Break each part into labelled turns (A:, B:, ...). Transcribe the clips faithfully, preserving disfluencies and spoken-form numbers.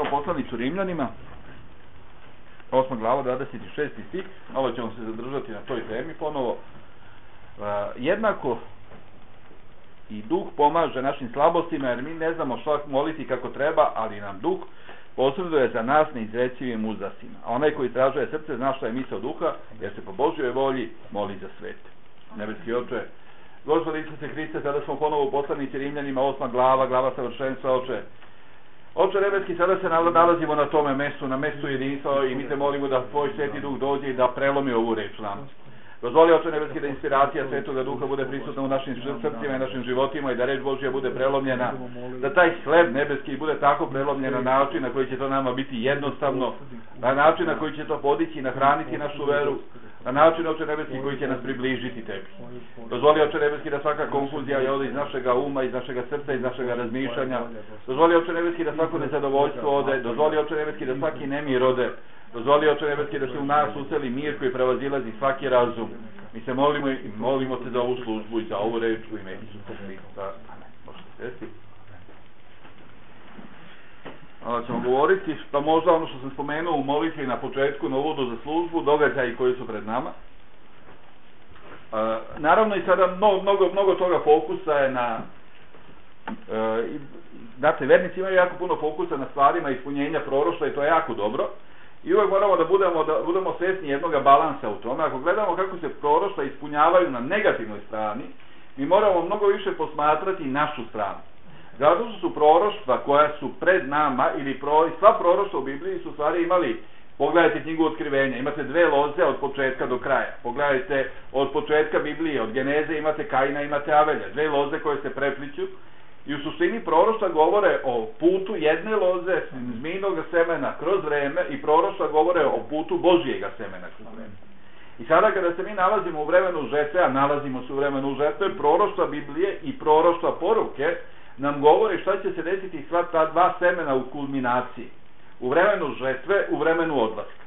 A: prvo poslanicu Rimljanima, osma glava, dvadeset šesti stih, malo ćemo se zadržati na toj temi ponovo. E, jednako i Duh pomaže našim slabostima, jer mi ne znamo šta moliti kako treba, ali nam Duh posreduje za nas neizrecivim uzdasima. A onaj koji istražuje srce zna šta je misao Duha, jer se po Božjoj volji moli za svete. Nebeski Oče, Gospod Isuse Hriste, sada smo ponovo u poslanici Rimljanima, osma glava, glava savršenstva, Oče. Oče nebeski, sada se nalazimo na tome mestu, na mestu jedinstva, i mi te molimo da Tvoj Sveti Duh dođe i da prelomi ovu reč nam. Dozvoli, Oče nebeski, da inspiracija Svetoga Duha bude prisutna u našim srcima i našim životima i da reč Božja bude prelomljena, da taj hleb nebeski bude tako prelomljen na način na koji će to nama biti jednostavno, na način na koji će to podići i nahraniti našu veru, na način, Oče nebeski, koji će nas približiti Tebi. Dozvoli, Oče nebeski, da svaka konfuzija je ode iz našega uma, iz našega srca, iz našega razmišljanja. Dozvoli, Oče nebeski, da svako nezadovoljstvo ode. Dozvoli, Oče nebeski, da svaki nemir ode. Dozvoli, Oče nebeski, da se u nas useli mir koji prevazilazi svaki razum. Mi se molimo i molimo te za ovu službu i za ovu reč u ime Isusa Hrista. Amen. Možete sesti. Onda ćemo govoriti, pa možda ono što sam spomenuo u molitvi na početku, na uvodu za službu, događaji koji su pred nama. E, naravno i sada mnogo, mnogo, mnogo toga fokusa je na... E, znate, vernici imaju jako puno fokusa na stvarima ispunjenja proroštva i to je jako dobro. I uvek moramo da budemo, da budemo svesni jednoga balansa u tome. Ako gledamo kako se proroštva ispunjavaju na negativnoj strani, mi moramo mnogo više posmatrati našu stranu. Zato što su proroštva koja su pred nama, ili pro, sva proroštva u Bibliji su stvari imali, pogledajte knjigu Otkrivenja, imate dve loze od početka do kraja. Pogledajte od početka Biblije, od Geneze imate Kaina, imate Avelja, dve loze koje se prepliću. I u suštini proroštva govore o putu jedne loze, zmijnog semena kroz vreme, i proroštva govore o putu Božjega semena kroz vreme. I sada kada se mi nalazimo u vremenu žetve, a nalazimo se u vremenu žetve, proroštva Biblije i proroštva poruke nam govori šta će se desiti sva ta dva semena u kulminaciji. U vremenu žetve, u vremenu odlaska.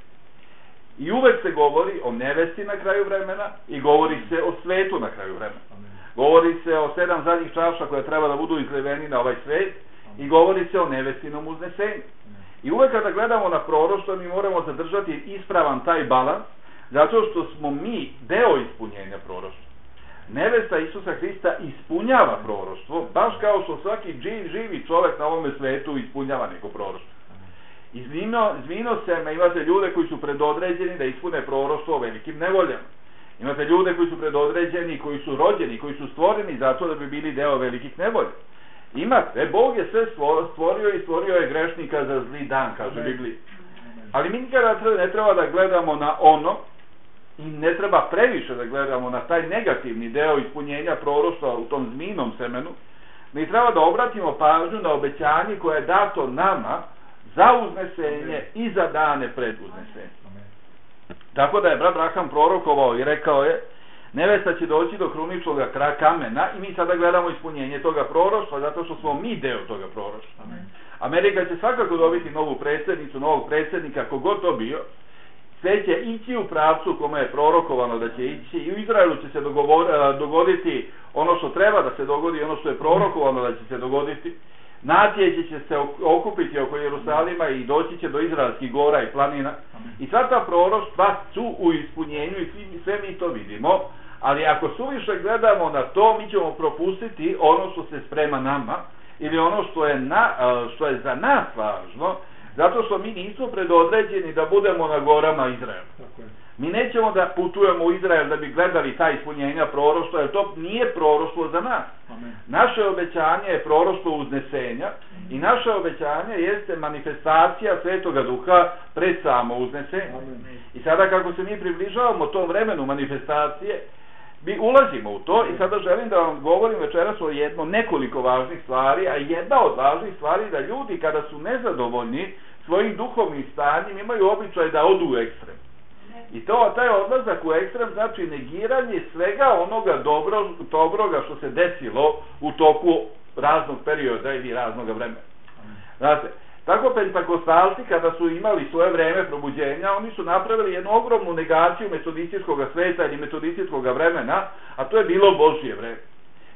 A: I uvek se govori o nevesti na kraju vremena i govori se o svetu na kraju vremena. Govori se o sedam zadnjih čaša koje treba da budu izliveni na ovaj svet i govori se o nevestinom uznesenju. I uvek kada gledamo na proroštvo, mi moramo zadržati ispravan taj balans, zato što smo mi deo ispunjenja proroštva. Nevesta Isusa Hrista ispunjava proroštvo, baš kao što svaki živ, živi čovjek na ovome svetu ispunjava neko proroštvo. Izvino, izvino seme, imate ljude koji su predodređeni da ispune proroštvo o velikim nevoljama. Imate ljude koji su predodređeni, koji su rođeni, koji su stvoreni zato da bi bili deo velikih nevolja. Imate, Bog je sve stvorio i stvorio je grešnika za zli dan, kaže Biblija. Ali mi nikada ne treba da gledamo na ono, i ne treba previše da gledamo na taj negativni deo ispunjenja proroštva u tom zmijnom semenu. Mi treba da obratimo pažnju na obećanje koje je dato nama za uznesenje i za dane pred uznesenje. Tako da je brat Braham prorokovao i rekao je, nevesta će doći do kruničnog kamena, i mi sada gledamo ispunjenje toga proroštva zato što smo mi deo toga proroštva. Amerika će svakako dobiti novu predsjednicu, novog predsjednika, kogod to bio. Sve će ići u pravcu kome je prorokovano da će ići, i u Izraelu će se dogoditi ono što treba da se dogodi, ono što je prorokovano da će se dogoditi. Nacije će se okupiti oko Jerusalima i doći će do izraelskih gora i planina. I sva ta proroštva su u ispunjenju i sve mi to vidimo, ali ako suviše gledamo na to, mi ćemo propustiti ono što se sprema nama, ili ono što je, na, što je za nas važno, zato što mi nismo predodređeni da budemo na gorama Izraela. Mi nećemo da putujemo u Izrael da bi gledali ta ispunjenja proroštva, jer to nije proroštvo za nas. Amen. Naše obećanje je proroštvo uznesenja i naše obećanje jeste manifestacija Svetoga Duha pred samo uznesenje. Amen. I sada kako se mi približavamo tom vremenu manifestacije, mi ulazimo u to, i sada želim da vam govorim večeras o jedno nekoliko važnih stvari, a jedna od važnih stvari je da ljudi kada su nezadovoljni svojim duhovnim stanjem imaju običaj da odu u ekstrem. I to, taj odlazak u ekstrem znači negiranje svega onoga dobro, dobroga što se desilo u toku raznog perioda ili raznog vremena. Znate, tako pentakostalci kada su imali svoje vreme probuđenja, oni su napravili jednu ogromnu negaciju metodističkog sveta ili metodističkog vremena, a to je bilo Božje vreme.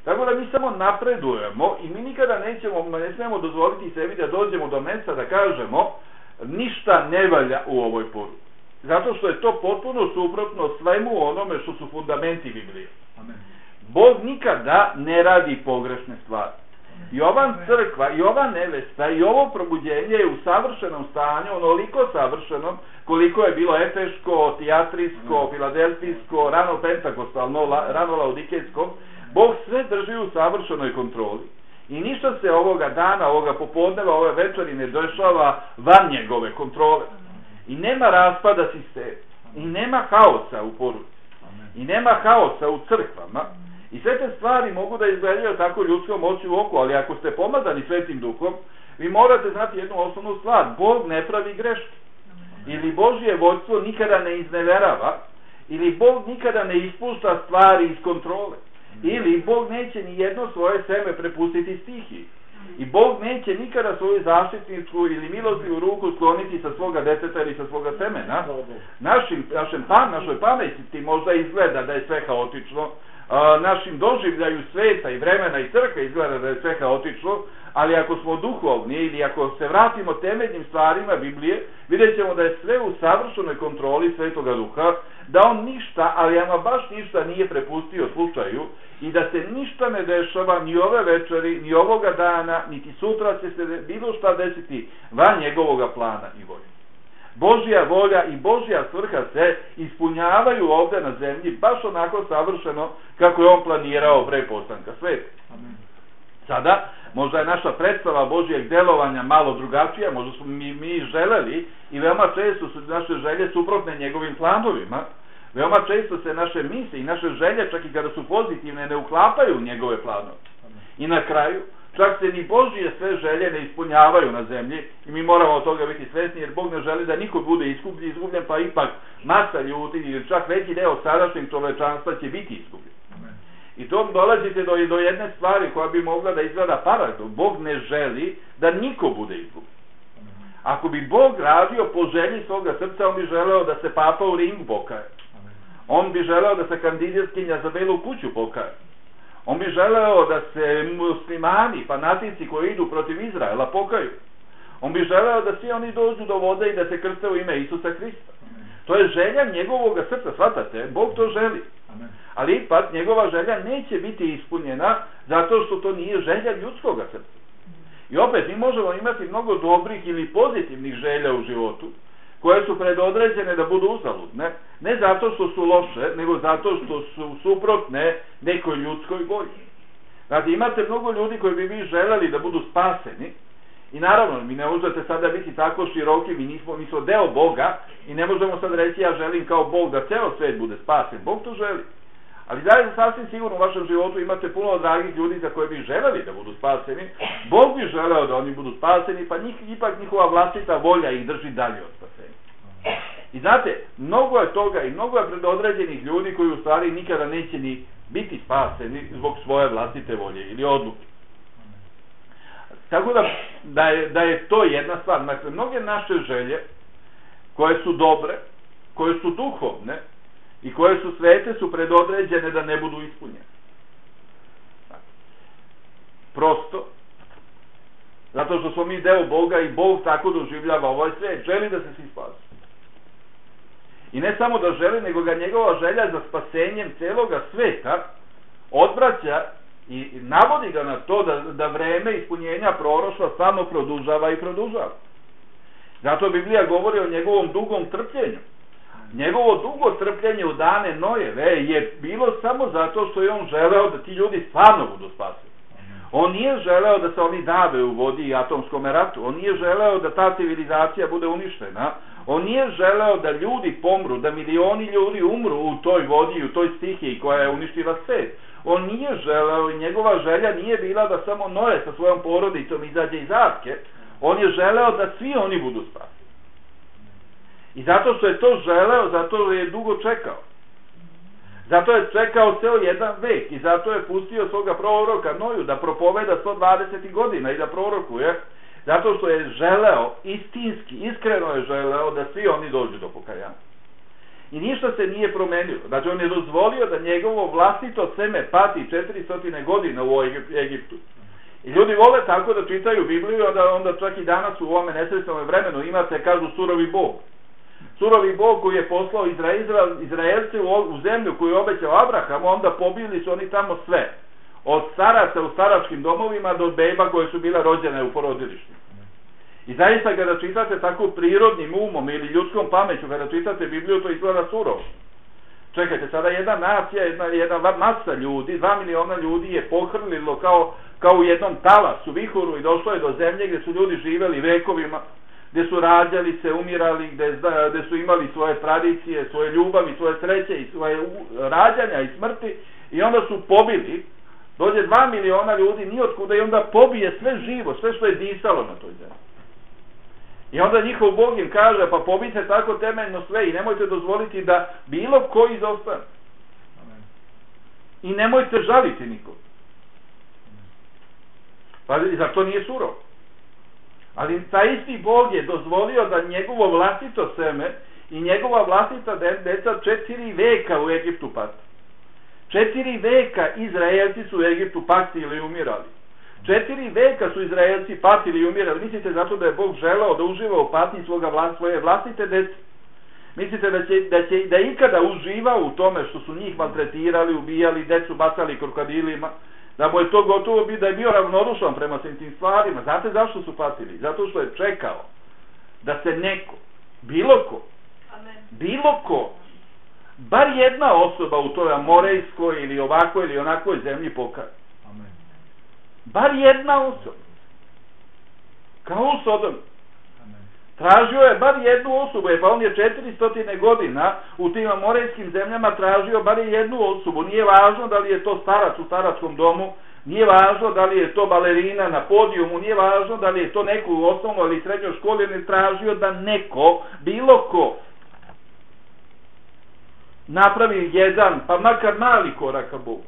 A: Tako da mi samo napredujemo i mi nikada nećemo, ne smijemo dozvoliti sebi da dođemo do mjesta da kažemo ništa ne valja u ovoj poruci. Zato što je to potpuno suprotno svemu onome što su fundamenti Biblije.
B: Amen.
A: Bog nikada ne radi pogrešne stvari. I ova crkva, i ova nevesta, i ovo probuđenje je u savršenom stanju, onoliko savršenom koliko je bilo efeško, tijatrijsko, filadelfijsko, rano pentakostalno, rano laodikejsko. Bog sve drži u savršenoj kontroli. I ništa se ovoga dana, ovoga popodneva, ove večeri ne dešava van njegove kontrole. I nema raspada sistema. I nema haosa u poruci. I nema haosa u crkvama. I sve te stvari mogu da izgledaju tako ljudskom oču u oku, ali ako ste pomazani Svetim Duhom, vi morate znati jednu osnovnu stvar. Bog ne pravi greške. Ili Božje vođstvo nikada ne izneverava, ili Bog nikada ne ispušta stvari iz kontrole. Ili Bog neće ni jedno svoje seme prepustiti stihiji. I Bog neće nikada svoju zaštitničku ili milostivnu ruku skloniti sa svoga deteta ili sa svoga semena. Našim, našem pa, našoj pameti možda izgleda da je sve haotično, a, našim doživljaju sveta i vremena i crkve izgleda da je sve haotično, ali ako smo duhovni ili ako se vratimo temeljnim stvarima Biblije, vidjet ćemo da je sve u savršenoj kontroli Svetoga Duha, da on ništa, ali ama baš ništa nije prepustio slučaju i da se ništa ne dešava ni ove večeri, ni ovoga dana, niti sutra će se bilo šta desiti van njegovoga plana i volje. Božja volja i Božja svrha se ispunjavaju ovdje na zemlji baš onako savršeno kako je on planirao pre postanka sveta. Sada, možda je naša predstava Božjeg delovanja malo drugačija, možda smo mi, mi želeli i veoma često su naše želje suprotne njegovim planovima, veoma često se naše misli i naše želje, čak i kada su pozitivne, ne uklapaju u njegove planove. I na kraju, čak se ni Božje sve želje ne ispunjavaju na zemlji i mi moramo od toga biti svesni, jer Bog ne želi da niko bude izgubljen, izgubljen pa ipak masa ljudi ili čak veći deo sadašnjeg čovečanstva će biti izgubljen. I to dolazite do, do jedne stvari koja bi mogla da izgleda paradoks. Bog ne želi da niko bude izgubljen. Ako bi Bog radio po želji svoga srca, on bi želeo da se papa u Rimu pokaje. On bi želeo da se kandidatkinja za Belu kuću pokaje. On bi želeo da se muslimani, fanatici koji idu protiv Izraela pokaju. On bi želeo da svi oni dođu do vode i da se krste u ime Isusa Hrista. To je želja njegovog srca, shvatate? Bog to želi. Ali ipak njegova želja neće biti ispunjena zato što to nije želja ljudskog srca. I opet mi možemo imati mnogo dobrih ili pozitivnih želja u životu koje su predodređene da budu uzaludne, ne zato što su loše, nego zato što su suprotne nekoj ljudskoj volji. Znači imate mnogo ljudi koji bi vi želeli da budu spaseni i naravno mi ne možete sada biti tako široki, mi nismo, mi smo deo Boga i ne možemo sad reći ja želim kao Bog da ceo svet bude spasen. Bog to želi. Ali da je sasvim sigurno u vašem životu imate puno dragih ljudi za koje bi želeli da budu spaseni. Bog bi želeo da oni budu spaseni, pa njih, ipak njihova vlastita volja ih drži dalje od spasenja. I znate, mnogo je toga i mnogo je predodređenih ljudi koji u stvari nikada neće ni biti spaseni zbog svoje vlastite volje ili odluke. Tako da, da, je, da je to jedna stvar. Dakle, mnoge naše želje koje su dobre, koje su duhovne, i koje su svete su predodređene da ne budu ispunjene. Prosto, zato što smo mi deo Boga i Bog tako doživljava ovaj svet, želi da se svi spase. I ne samo da želi, nego ga njegova želja za spasenjem celoga sveta odvraća i navodi ga na to da, da vreme ispunjenja proroštva samo produžava i produžava. Zato Biblija govori o njegovom dugom trpljenju. Njegovo dugo trpljenje u dane Nojeve je bilo samo zato što je on želeo da ti ljudi stvarno budu spaseni. On nije želeo da se oni dave u vodi i atomskom ratu. On nije želeo da ta civilizacija bude uništena. On nije želeo da ljudi pomru, da milioni ljudi umru u toj vodi i u toj stihiji koja je uništila svet. On nije želeo i njegova želja nije bila da samo Noe sa svojom porodicom izađe iz arke. On je želeo da svi oni budu spaseni. I zato što je to želeo, zato je dugo čekao. Zato je čekao ceo jedan vek i zato je pustio svoga proroka Noju da propoveda sto dvadeset godina i da prorokuje, zato što je želeo, istinski, iskreno je želeo da svi oni dođu do pokajanja. I ništa se nije promenilo. Znači on je dozvolio da njegovo vlastito seme pati četiristo godina u Egiptu. I ljudi vole tako da čitaju Bibliju, da onda čak i danas u ovome nesrećnom vremenu imate, kažu, surovi Bog. Surovi Bog koji je poslao Izrael, Izraelce u, u zemlju koju je obećao Abrahamu, onda pobili su oni tamo sve. Od staraca u staračkim domovima do beba koje su bila rođene u porodilištu. I zaista kada čitate tako prirodnim umom ili ljudskom pameću, kada čitate Bibliju, to izgleda surovo. Čekajte, sada jedna nacija, jedna, jedna masa ljudi, dva miliona ljudi je pohrlilo kao, kao u jednom talasu, vihoru i došlo je do zemlje gdje su ljudi živjeli vekovima, gdje su rađali se, umirali, gdje, gdje su imali svoje tradicije, svoje ljubavi, svoje sreće i svoje rađanja i smrti i onda su pobili, dođe dva miliona ljudi nijotkuda i onda pobije sve živo, sve što je disalo na toj zemlji. I onda njihov Bog im kaže, pa pobijte tako temeljno sve i nemojte dozvoliti da bilo ko izostane. I nemojte žaliti nikog. Pa zar to nije surovo? Ali taj isti Bog je dozvolio da njegovo vlastito seme i njegova vlastita deca četiri veka u Egiptu pati. Četiri veka Izraelci su u Egiptu patili i umirali. Četiri veka su Izraelci patili i umirali. Mislite zato da je Bog želeo da uživa u patnji svoga vlast, svoje vlastite dece? Mislite da će, da će da ikada uživa u tome što su njih maltretirali, ubijali, decu bacali krokodilima? Da mu je to gotovo bi, da je bio ravnodušan prema svim tim stvarima. Znate zašto su patili? Zato što je čekao da se neko, bilo ko, Amen. bilo ko, bar jedna osoba u toj amorejskoj ili ovakvoj ili onakvoj zemlji pokaže. Amen. Bar jedna osoba. Kao u Sodomu. Tražio je bar jednu osobu, je, pa on je četiristo godina u tim amorejskim zemljama tražio bar jednu osobu. Nije važno da li je to starac u staračkom domu, nije važno da li je to balerina na podijumu, nije važno da li je to neko u osnovnoj ili srednjoj školi, on je tražio da neko, bilo ko, napravi jedan, pa makar mali korak ka Bogu.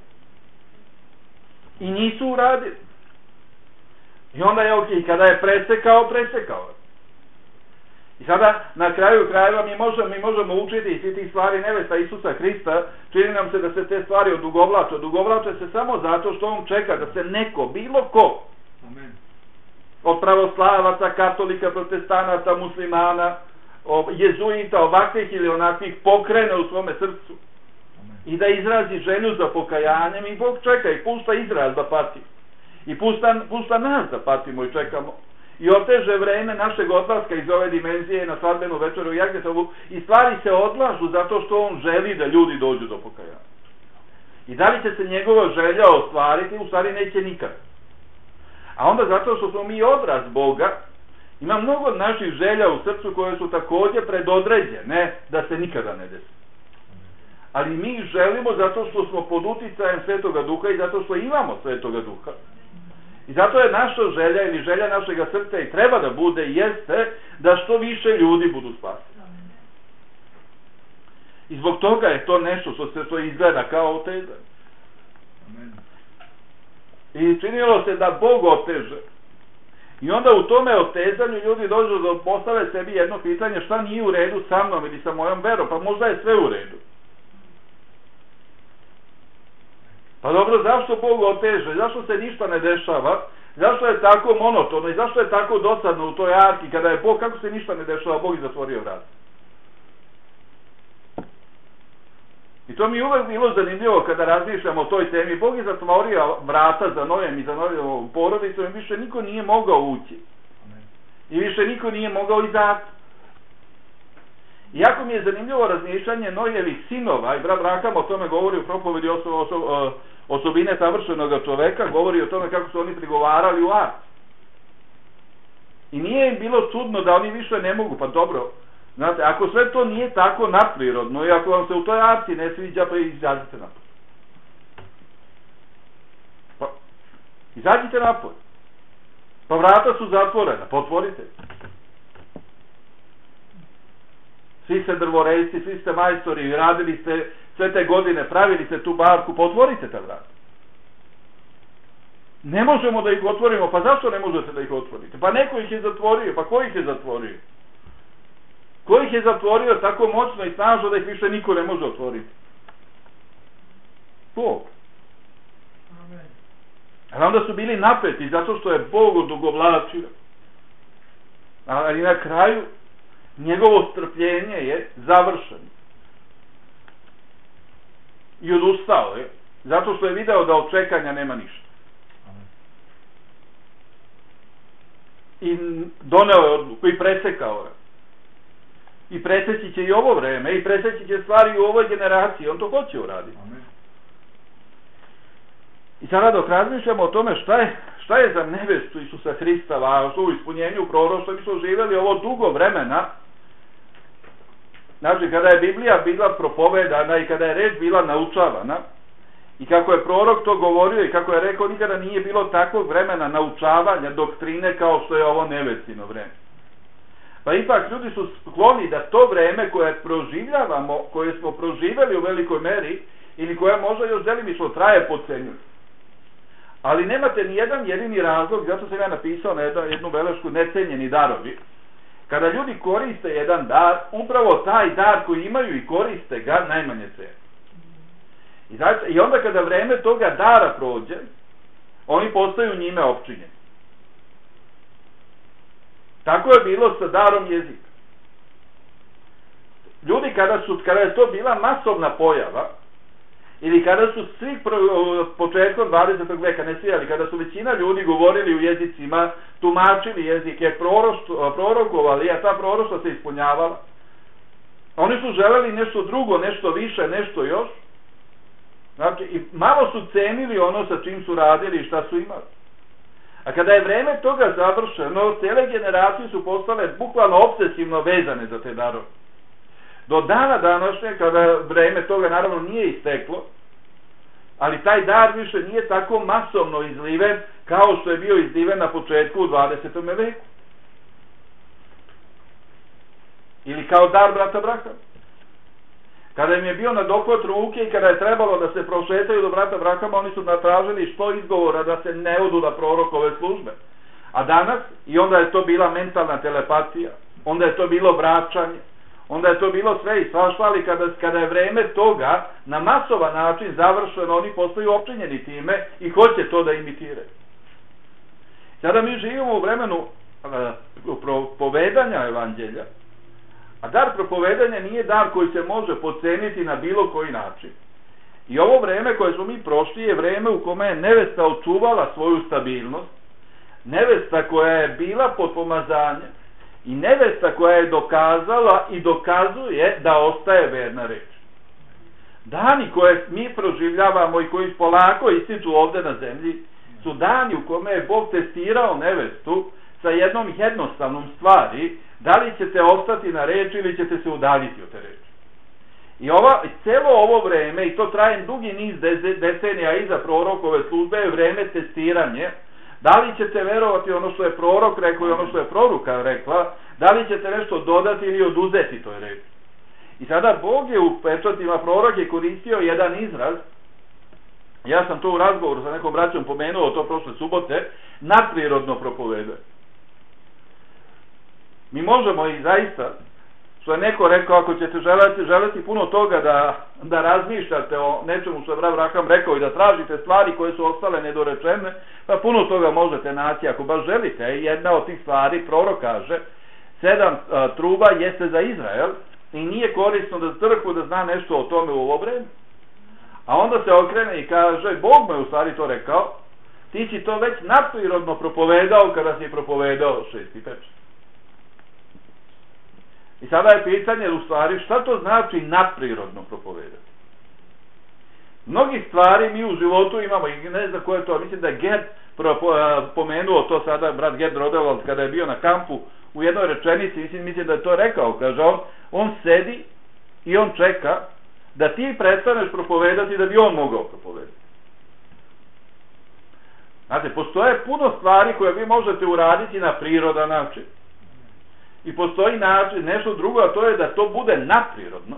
A: I nisu uradili. I onda je ok, kada je presekao, presekao. I sada, na kraju krajeva, mi možemo, mi možemo učiti i svi tih stvari nevesta Isusa Hrista, čini nam se da se te stvari odugovlače. Odugovlače se samo zato što on čeka da se neko, bilo ko, Amen. Od pravoslavaca, katolika, protestanata, muslimana, jezuita, ovakvih ili onakvih, pokrene u svome srcu. Amen. I da izrazi želju za pokajanjem i Bog čeka i pušta Izrael da pati. I pušta, pušta nas da patimo i čekamo. I oteže vreme našeg odlaska iz ove dimenzije na svadbenu večeru u Jagetovu i stvari se odlažu zato što on želi da ljudi dođu do pokajanja. I da li će se njegova želja ostvariti? U stvari neće nikad. A onda zato što smo mi odraz Boga, ima mnogo naših želja u srcu koje su također predodređene da se nikada ne desi. Ali mi želimo zato što smo pod uticajem Svetoga Duha i zato što imamo Svetoga Duha. I zato je naša želja ili želja našega srca i treba da bude, jeste da što više ljudi budu spaseni. I zbog toga je to nešto što se to izgleda kao otezanje. I činilo se da Bog oteže. I onda u tome otezanju ljudi dođu da postave sebi jedno pitanje, šta nije u redu sa mnom ili sa mojom verom, pa možda je sve u redu. Pa dobro, zašto Bog oteže? Zašto se ništa ne dešava? Zašto je tako monotono i zašto je tako dosadno u toj arki kada je Bog, kako se ništa ne dešava, Bog je zatvorio vrat. I to mi je uvek bilo zanimljivo kada razmišljamo o toj temi. Bog je zatvorio vrata za Nojem i za Nojevom porodicom i više niko nije mogao ući. I više niko nije mogao izaći. Iako mi je zanimljivo razmišljanje Nojevih sinova, i brat Braham o tome govori u propovedi oso, oso, osobine savršenog čoveka, govori o tome kako su oni prigovarali u ark. I nije im bilo čudno da oni više ne mogu, pa dobro, znate, ako sve to nije tako naprirodno i ako vam se u toj arci ne sviđa, pa izađite napolje. Pa, izađite napolje. Pa vrata su zatvorena, pa otvorite. Svi ste drvorejci, svi ste majstori, radili ste sve te godine, pravili ste tu barku, pa otvorite ta vrata. Ne možemo da ih otvorimo, pa zašto ne možete da ih otvorite? Pa neko ih je zatvorio, pa ko ih je zatvorio? Ko ih je zatvorio tako moćno i snažno da ih više niko ne može otvoriti? Bog. A onda su bili napeti zato što je Bog odugovlačio. Ali na kraju njegovo strpljenje je završeno. I odustao je zato što je video da od čekanja nema ništa. I doneo je odluku i presekao je. I preseći će i ovo vreme i preseći će stvari u ovoj generaciji. On to hoće uraditi. I sada dok razmišljamo o tome šta je, šta je za nevestu Isusa Hrista važno u ispunjenju proroštva, mi smo živjeli ovo dugo vremena. Znači, kada je Biblija bila propovedana i kada je reč bila naučavana, i kako je prorok to govorio i kako je rekao, nikada nije bilo takvog vremena naučavanja doktrine kao što je ovo nevestino vreme. Pa ipak ljudi su skloni da to vreme koje proživljavamo, koje smo proživjeli u velikoj meri, ili koja možda još delimično traje, podcenjuju. Ali nemate ni jedan jedini razlog, zato sam ja napisao na jednu belešku necenjeni darovi. Kada ljudi koriste jedan dar, upravo taj dar koji imaju i koriste ga, najmanje cene. I, znači, I onda kada vreme toga dara prođe, oni postaju njime opčinjeni. Tako je bilo sa darom jezika. Ljudi kada su, kada je to bila masovna pojava, ili kada su svi početkom dvadesetog veka, ne svi, ali kada su većina ljudi govorili u jezicima, tumačili jezike, prorokovali, a ta proroštva se ispunjavala, oni su želeli nešto drugo, nešto više, nešto još. Znači, i malo su cenili ono sa čim su radili i šta su imali. A kada je vreme toga završeno, cijele generacije su postale bukvalno obsesivno vezane za te darove. Do dana današnje, kada vreme toga naravno nije isteklo, ali taj dar više nije tako masovno izliven kao što je bio izliven na početku u dvadesetom veku. Ili kao dar brata Brahama. Kada im je bio na dohvat ruke i kada je trebalo da se prošetaju do brata Brahama, oni su natražili što izgovora da se ne odu na prorokove službe. A danas, i onda je to bila mentalna telepatija, onda je to bilo vraćanje, onda je to bilo sve i svašta, ali kada, kada je vreme toga na masovan način završeno, oni postaju opčinjeni time i hoće to da imitiraju. Sada mi živimo u vremenu uh, propovedanja evanđelja, a dar propovedanja nije dar koji se može podceniti na bilo koji način. I ovo vreme koje smo mi prošli je vreme u kome je nevesta očuvala svoju stabilnost, nevesta koja je bila pod pomazanjem i nevesta koja je dokazala i dokazuje da ostaje verna reč. Dani koje mi proživljavamo i koji polako ističu ovde na zemlji su dani u kome je Bog testirao nevestu sa jednom jednostavnom stvari, da li ćete ostati na reči ili ćete se udaljiti od te reči. I ova, celo ovo vreme, i to traje dugi niz decenija iza prorokove službe, je vreme testiranje. Da li ćete verovati ono što je prorok rekao i ono što je proroka rekla, da li ćete nešto dodati ili oduzeti toj reči. I sada Bog je u pečatima proroke koristio jedan izraz, ja sam to u razgovoru sa nekom braćom pomenuo to prošle subote, nadprirodno propovedanje. Mi možemo i zaista, što je neko rekao, ako ćete želeti, želeti puno toga da, da razmišljate o nečemu što je brat Braham rekao i da tražite stvari koje su ostale nedorečene, pa puno toga možete naći ako baš želite. Jedna od tih stvari, prorok kaže, sedam a, truba jeste za Izrael i nije korisno da crkvu da zna nešto o tome u ovo vreme. A onda se okrene i kaže, Bog me u stvari to rekao, ti si to već nadprirodno propovedao kada si propovedao šesti pečat. I sada je pitanje u stvari šta to znači nadprirodno propovedati. Mnogi stvari mi u životu imamo i ne znam ko je to, mislim da je Gerd pomenuo to sada, brat Gerd Rodevald kada je bio na kampu u jednoj rečenici, mislim, mislim da je to rekao, kaže on, on sedi i on čeka da ti prestaneš propovedati da bi on mogao propovedati. Znate, postoje puno stvari koje vi možete uraditi na prirodan način. I postoji način, nešto drugo, a to je da to bude nadprirodno.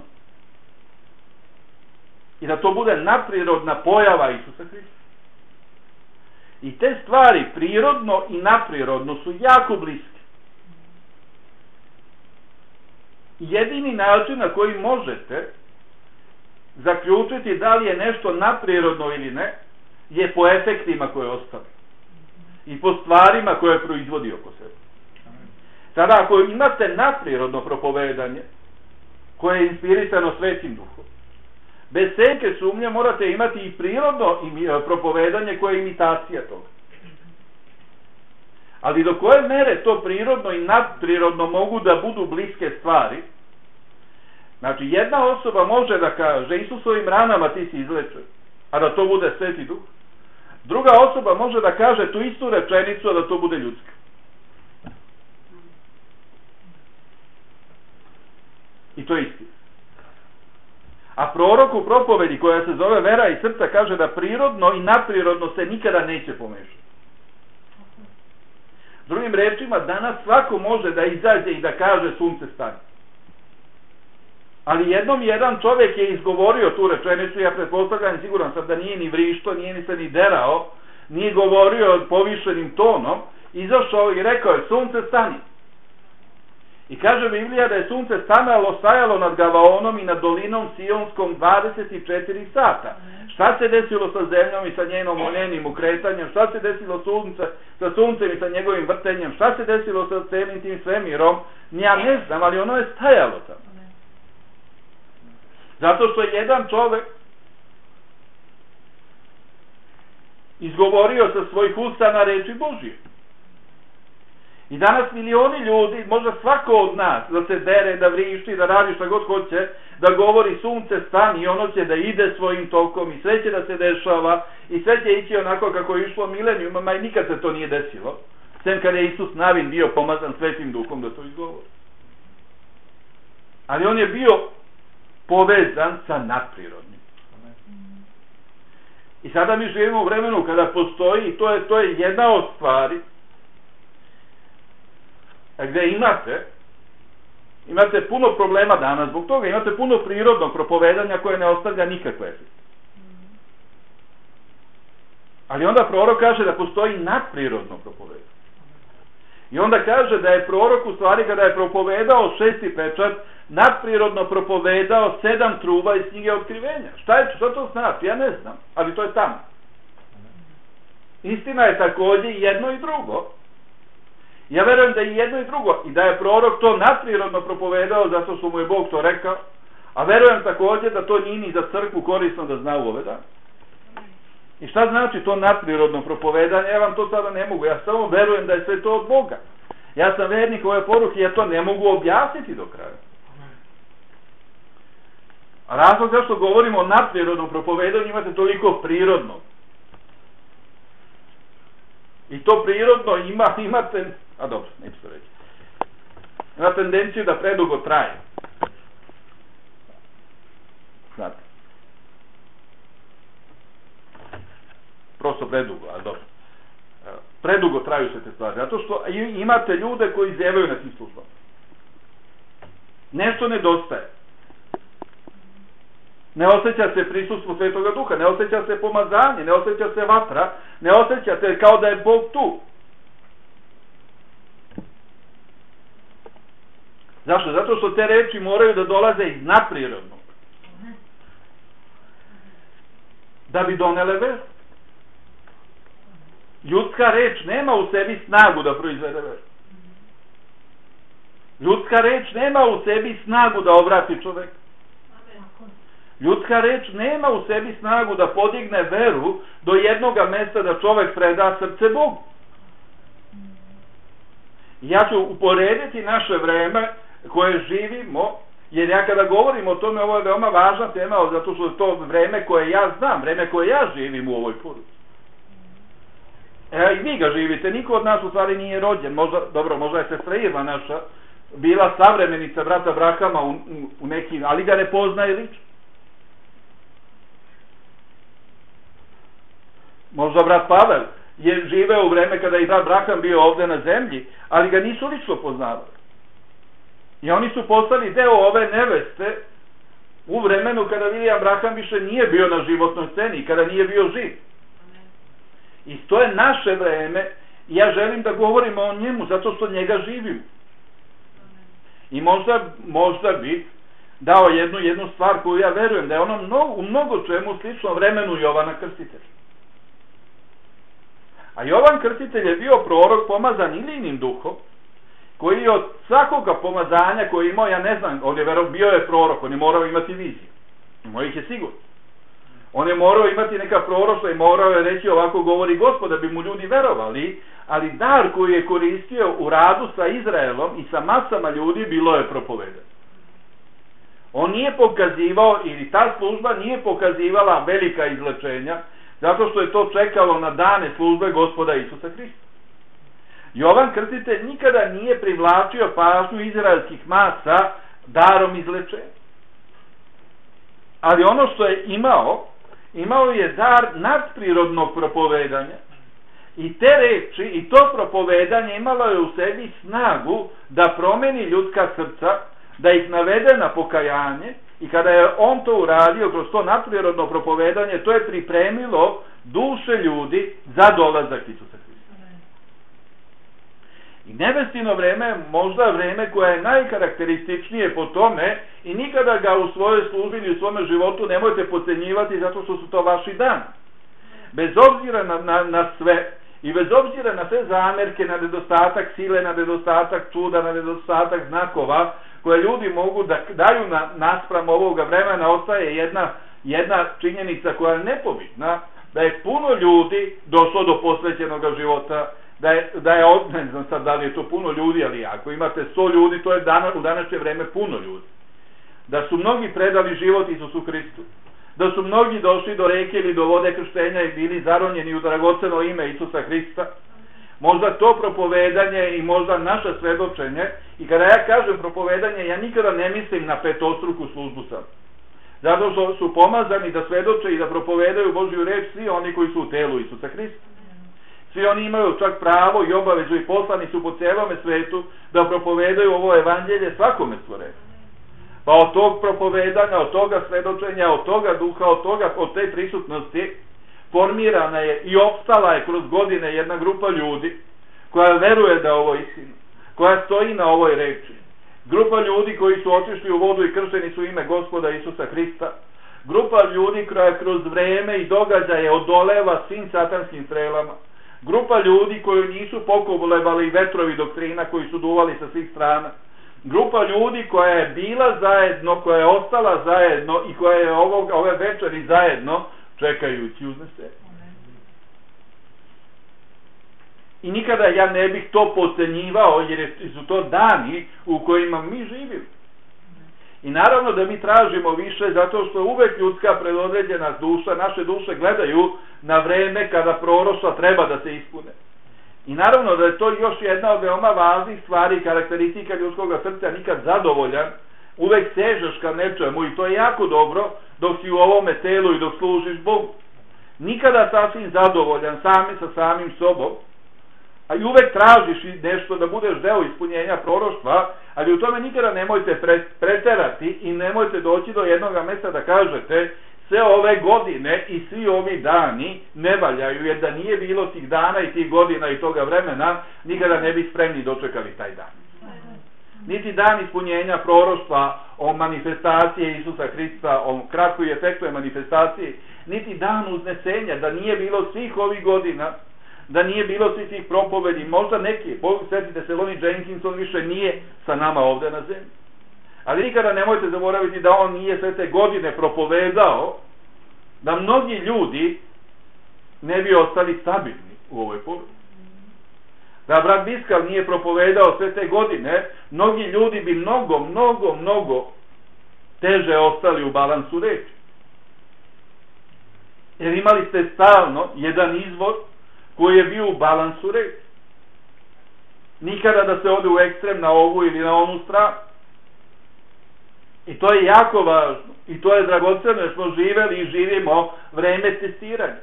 A: I da to bude nadprirodna pojava Isusa Hrista. I te stvari, prirodno i nadprirodno, su jako bliske. jedini način na koji možete zaključiti da li je nešto nadprirodno ili ne, je po efektima koje ostavi i po stvarima koje proizvodi oko sebe. Sada, ako imate nadprirodno propovedanje koje je inspirisano Svetim Duhom, bez senke sumnje morate imati i prirodno propovedanje koje je imitacija toga. Ali do koje mere to prirodno i nadprirodno mogu da budu bliske stvari? Znači, jedna osoba može da kaže Isusovim ranama ti si izlečen, a da to bude Sveti Duh. Druga osoba može da kaže tu istu rečenicu, a da to bude ljudska. I to je istina. A prorok u propovedi koja se zove Vera i srca kaže da prirodno i nadprirodno se nikada neće pomešati. Drugim rečima, danas svako može da izađe i da kaže sunce stane. Ali jednom jedan čovjek je izgovorio tu rečenicu, ja pretpostavljam, siguran sam da nije ni vrišto, nije ni se ni derao, nije govorio povišenim tonom, izašao i rekao je sunce stani. I kaže Biblija da je sunce stanalo, stajalo nad Gavaonom i nad dolinom Sionskom dvadeset četiri sata. Šta se desilo sa zemljom i sa njenom njenim ukretanjem? Šta se desilo sunce, sa suncem i sa njegovim vrtenjem? Šta se desilo sa celim tim svemirom? Ja ne znam, ali ono je stajalo tamo. Zato što je jedan čovek izgovorio sa svojih usta na reči Božije. I danas milioni ljudi, možda svako od nas, da se dere, da vrišti, da radi šta god hoće, da govori sunce stani i ono će da ide svojim tokom i sve će da se dešava i sve će ići onako kako je išlo milenijuma, i nikad se to nije desilo, sem kada je Isus Navin bio pomazan Svetim Duhom da to izgovori. Ali on je bio povezan sa nadprirodnim. I sada mi živimo u vremenu kada postoji, i to je, to je jedna od stvari, gde imate imate puno problema danas zbog toga, imate puno prirodnog propovedanja koje ne ostavlja nikakve efekte. Ali onda prorok kaže da postoji nadprirodno propovedanje. I onda kaže da je prorok u stvari kada je propovedao šesti pečat, nadprirodno propovedao sedam truba iz knjige Otkrivenja. Šta je, što to znači? Ja ne znam, ali to je tamo. Istina je također jedno i drugo. Ja verujem da je jedno i drugo i da je prorok to nadprirodno propovedao zato što mu je Bog to rekao, a verujem također da to nije ni za crkvu korisno da zna u ove dane. I šta znači to nadprirodno propovedanje? Ja vam to sada ne mogu, ja samo verujem da je sve to od Boga. Ja sam vernik ove poruke, ja to ne mogu objasniti do kraja. A razlog zašto govorimo o nadprirodnom propovedanju, imate toliko prirodno. I to prirodno ima, imate, a dobro, neću to reći, ima tendenciju da predugo traje. Znate. Prosto predugo, a dobro. Predugo traju se te stvari, zato što imate ljude koji zjevaju na tim službama. Nešto nedostaje. Ne osjeća se prisustvo Svetoga Duha, ne osjeća se pomazanje, ne osjeća se vatra, ne osjeća se kao da je Bog tu. Zašto? Zato što te reči moraju da dolaze iz nadprirodnog. Da bi donele veru. Ljudska reč nema u sebi snagu da proizvede veru. Ljudska reč nema u sebi snagu da obrati čoveka. Ljudska reč nema u sebi snagu da podigne veru do jednoga mesta da čovek preda srce Bogu. Ja ću uporediti naše vreme koje živimo, jer ja kada govorim o tome, ovo je veoma važna tema, zato što je to vreme koje ja znam, vreme koje ja živim u ovoj poruci. E, i vi ga živite, niko od nas u stvari nije rođen, možda, dobro, možda je sestra Irma naša bila savremenica brata Abrahama u, u, u nekim, ali ga ne poznaje lično. Možda brat Pavel je živeo u vreme kada je brat Abraham bio ovde na zemlji, ali ga nisu lično poznavali. I oni su postali deo ove neveste u vremenu kada William Branham više nije bio na životnoj sceni, kada nije bio živ. I to je naše vreme i ja želim da govorimo o njemu zato što njega živimo. I možda, možda bi dao jednu, jednu stvar koju ja verujem, da je ono mnogo, u mnogo čemu slično vremenu Jovana Krstitelja. A Jovan Krstitelj je bio prorok pomazan Ilijinim duhom, koji je od svakoga pomazanja koji je imao, ja ne znam, on je vero, bio je prorok, on je morao imati viziju. Imao ih je sigurno. On je morao imati neka proroštva i morao je reći ovako govori Gospod, da bi mu ljudi verovali, ali dar koji je koristio u radu sa Izraelom i sa masama ljudi bilo je propovedanje. On nije pokazivao, ili ta služba nije pokazivala velika izlečenja, zato što je to čekalo na dane službe Gospoda Isusa Hrista. Jovan Krstitelj nikada nije privlačio pažnju izraelskih masa darom izlečenja. Ali ono što je imao, imao je dar nadprirodnog propovedanja. I te reči i to propovedanje imalo je u sebi snagu da promeni ljudska srca, da ih navede na pokajanje, i kada je on to uradio kroz to nadprirodno propovedanje, to je pripremilo duše ljudi za dolazak Isusa Hrista. I nebestino vreme je možda vreme koje je najkarakterističnije po tome, i nikada ga u svojoj službi ili u svome životu nemojte podcenjivati, zato što su to vaši dani. Bez obzira na, na, na sve, i bez obzira na sve zamerke, na nedostatak sile, na nedostatak čuda, na nedostatak znakova koje ljudi mogu da daju na, naspram ovoga vremena, ostaje jedna, jedna činjenica koja je nepobitna, da je puno ljudi došlo do posvećenog života, da je, da je, ne znam sad da li je to puno ljudi, ali ako imate sto ljudi, to je dana, u današnje vreme puno ljudi. Da su mnogi predali život Isusu Hristu, da su mnogi došli do reke ili do vode krštenja i bili zaronjeni u dragoceno ime Isusa Hrista. Možda to propovedanje i možda naše svedočenje, i kada ja kažem propovedanje, ja nikada ne mislim na petostruku službu sad. Zato što su pomazani da svedoče i da propovedaju Božju reč svi oni koji su u telu Isusa Hrista. Svi oni imaju čak pravo i obavezu i poslani su po celome svetu da propovedaju ovo evanđelje svakome stvorenju. Pa od tog propovedanja, od toga svedočenja, od toga duha, od toga, od te prisutnosti formirana je i opstala je kroz godine jedna grupa ljudi koja veruje da je ovo istina, koja stoji na ovoj reči. Grupa ljudi koji su otišli u vodu i kršteni su ime Gospoda Isusa Hrista. Grupa ljudi koja kroz vreme i događaje odoleva svim satanskim strelama. Grupa ljudi koju nisu pokolebali vetrovi doktrina koji su duvali sa svih strana. Grupa ljudi koja je bila zajedno, koja je ostala zajedno i koja je ovog, ove večeri zajedno čekajući uznesenje. I nikada ja ne bih to podcenjivao, jer su to dani u kojima mi živimo. I naravno da mi tražimo više, zato što uvek ljudska predodređena duša, naše duše gledaju na vreme kada proroštva treba da se ispune. I naravno da je to još jedna od veoma važnih stvari, karakteristika ljudskog srca, nikad zadovoljan, uvek sežeš ka nečemu i to je jako dobro dok si u ovome telu i dok služiš Bogu. Nikada sasvim zadovoljan sami sa samim sobom, a i uvek tražiš nešto da budeš deo ispunjenja proroštva, ali u tome nikada nemojte preterati i nemojte doći do jednog mesta da kažete sve ove godine i svi ovi dani ne valjaju, jer da nije bilo tih dana i tih godina i toga vremena, nikada ne bi spremni dočekali taj dan. Niti dan ispunjenja proroštva o manifestaciji Isusa Hrista, o kratkoj efektoj manifestaciji, niti dan uznesenja, da nije bilo svih ovih godina, da nije bilo svih tih propovedi, možda neki, sjetite se, Lonnie Jenkinson više nije sa nama ovde na zemlji. Ali nikada nemojte zaboraviti da on nije sve te godine propovedao, da mnogi ljudi ne bi ostali stabilni u ovoj porodi. Da brat Biskal nije propovedao sve te godine, mnogi ljudi bi mnogo, mnogo, mnogo teže ostali u balansu reči. Jer imali ste stalno jedan izvor koji je bio u balansu reči. Nikada da se ode u ekstrem na ovu ili na onu stranu. I to je jako važno. I to je dragoceno jer smo živeli i živimo vreme testiranja.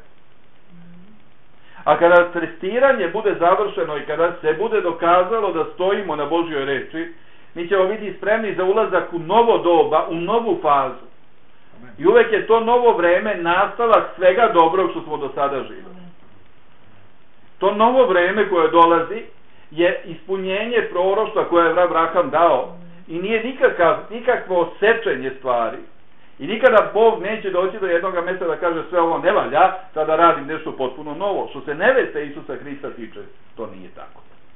A: A kada testiranje bude završeno i kada se bude dokazalo da stojimo na Božjoj reči, mi ćemo biti spremni za ulazak u novo doba, u novu fazu. I uvek je to novo vreme nastavak svega dobrog što smo do sada živeli. To novo vreme koje dolazi je ispunjenje proroštva koje je Abraham dao i nije nikakav, nikakvo sečenje stvari. I nikada Bog neće doći do jednog mjesta da kaže sve ovo ne valja, sada radim nešto potpuno novo. Što se neveste Isusa Hrista tiče, to nije tako.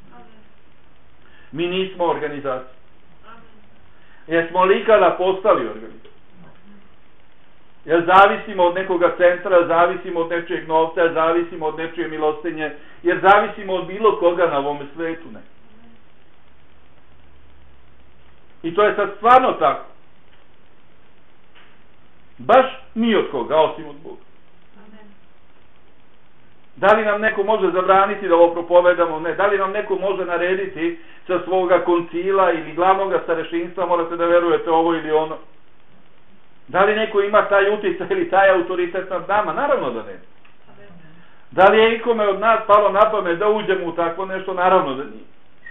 A: Mi nismo organizacija. Jesmo li ikada postali organizacija? Jer zavisimo od nekoga centra, zavisimo od nečijeg novca, zavisimo od nečije milostinje, jer zavisimo od bilo koga na ovome svetu. Ne. I to je sad stvarno tako. Baš ni od koga, osim od Boga. Da li nam neko može zabraniti da ovo propovedamo? Ne. Da li nam neko može narediti sa svoga koncila ili glavnog starešinstva, morate da verujete ovo ili ono? Da li neko ima taj utjecaj ili taj autoritet nad nama? Naravno da ne. Da li je ikome od nas palo na pamet da uđemo u takvo nešto? Naravno da nije.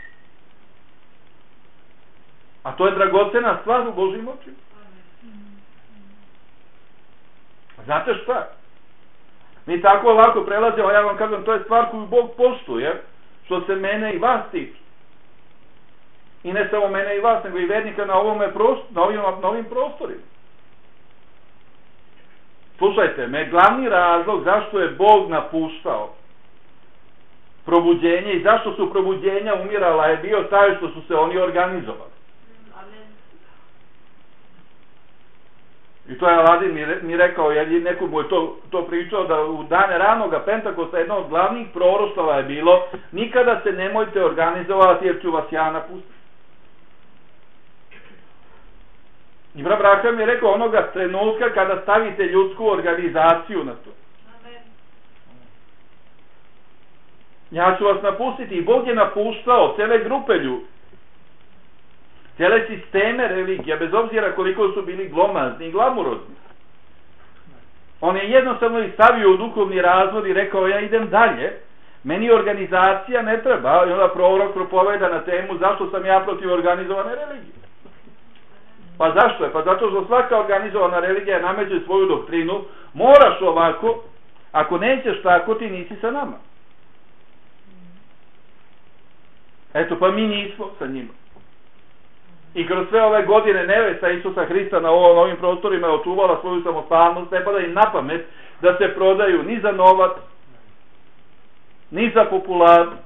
A: A to je dragocena stvar u Božjim očima. Znate šta? Mi tako ovako prelazimo, ja vam kažem, to je stvar koju Bog poštuje, što se mene i vas tiče. I ne samo mene i vas, nego i vernika na, ovome prostor, na, ovim, na ovim prostorima. Slušajte me, glavni razlog zašto je Bog napuštao probuđenje i zašto su probuđenja umirala je bio taj što su se oni organizovali. I to je Aladin mi, mi rekao, jer neko mu je to, to pričao, da u dane ranoga Pentakosta jedno od glavnih proroštava je bilo: nikada se nemojte organizovati jer ću vas ja napustiti. I brat Braham je rekao onoga trenutka kada stavite ljudsku organizaciju na to. Ja ću vas napustiti. I Bog je napuštao cele grupe ljudi. Cijele sisteme religija, bez obzira koliko su bili glomazni i glamurozni. On je jednostavno ih stavio u duhovni razvod i rekao: ja idem dalje, meni organizacija ne treba. I onda prorok propoveda na temu zašto sam ja protiv organizovane religije. Pa zašto je? Pa zato što svaka organizovana religija nameće svoju doktrinu: moraš ovako, ako nećeš tako ti nisi sa nama. Eto, pa mi nismo sa njima. I kroz sve ove godine nevesta Isusa Hrista na ovim ovim prostorima je očuvala svoju samostalnost, ne pada im na pamet da se prodaju ni za novac, ni za popularnost,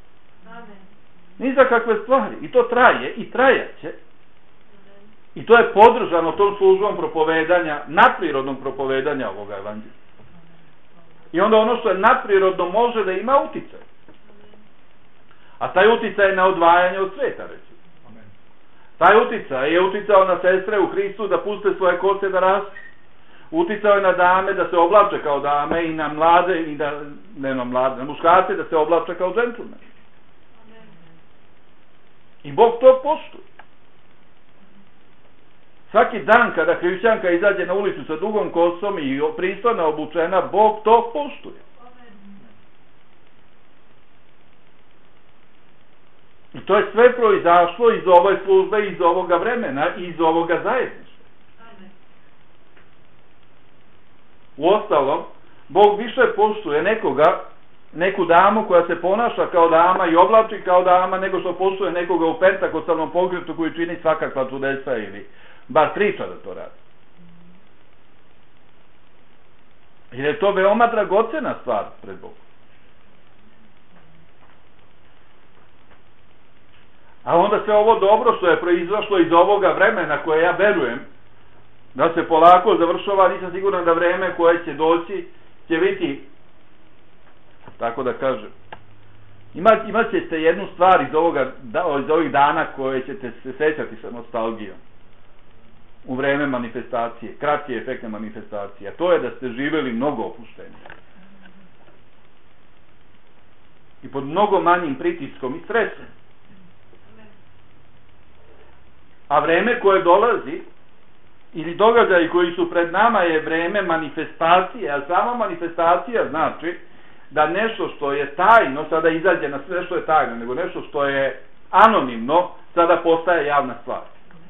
A: ni za kakve stvari. I to traje i trajaće. I to je podržano tom službom propovedanja, nadprirodnog propovedanja ovoga evanđelja. I onda ono što je nadprirodno može da ima uticaj. A taj uticaj je na odvajanje od sveta, reći. Taj uticaj je uticao na sestre u Hristu da puste svoje kose da rastu. Uticao je na dame da se oblače kao dame i na mlade, i da, ne na mlade, na muškarce da se oblače kao džentlmen. I Bog to poštuje. Svaki dan kada hrišćanka izađe na ulicu sa dugom kosom i pristojno obučena, Bog to poštuje. I to je sve proizašlo iz ove službe, iz ovoga vremena i iz ovoga zajedništva. Uostalom, Bog više poštuje nekoga, neku damu koja se ponaša kao dama i oblači kao dama, nego što poštuje nekoga u pentakostalnom pokretu koji čini svakakva čudesa ili bar priča da to radi. Jer je to veoma dragocena stvar pred Bogom. A onda sve ovo dobro što je proizašlo iz ovoga vremena koje ja verujem da se polako završava, nisam siguran da vreme koje će doći će biti, tako da kažem, imat, imat ćete jednu stvar iz, ovoga, iz ovih dana koje ćete se sećati sa nostalgijom u vreme manifestacije, kratke efektne manifestacije, a to je da ste živjeli mnogo opuštenije i pod mnogo manjim pritiskom i stresom. A vreme koje dolazi ili događaji koji su pred nama je vreme manifestacije, a sama manifestacija znači da nešto što je tajno sada izađe na sve što je tajno, nego nešto što je anonimno sada postaje javna stvar.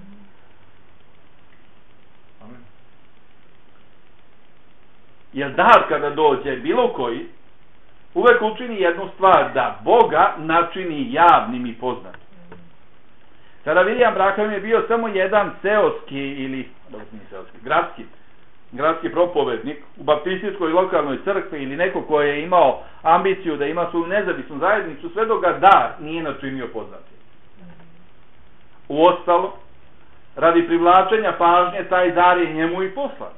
A: Jer dar kada dođe bilo koji uvek učini jednu stvar, da Boga načini javnim i poznatim. Sada William Branham je bio samo jedan seoski ili dobro, nije seoski, gradski, gradski propovednik u baptistijskoj lokalnoj crkvi ili neko ko je imao ambiciju da ima svoju nezavisnu zajednicu, sve dok ga dar nije načinio poznatim. Uostalo, radi privlačenja pažnje, taj dar je njemu i poslan.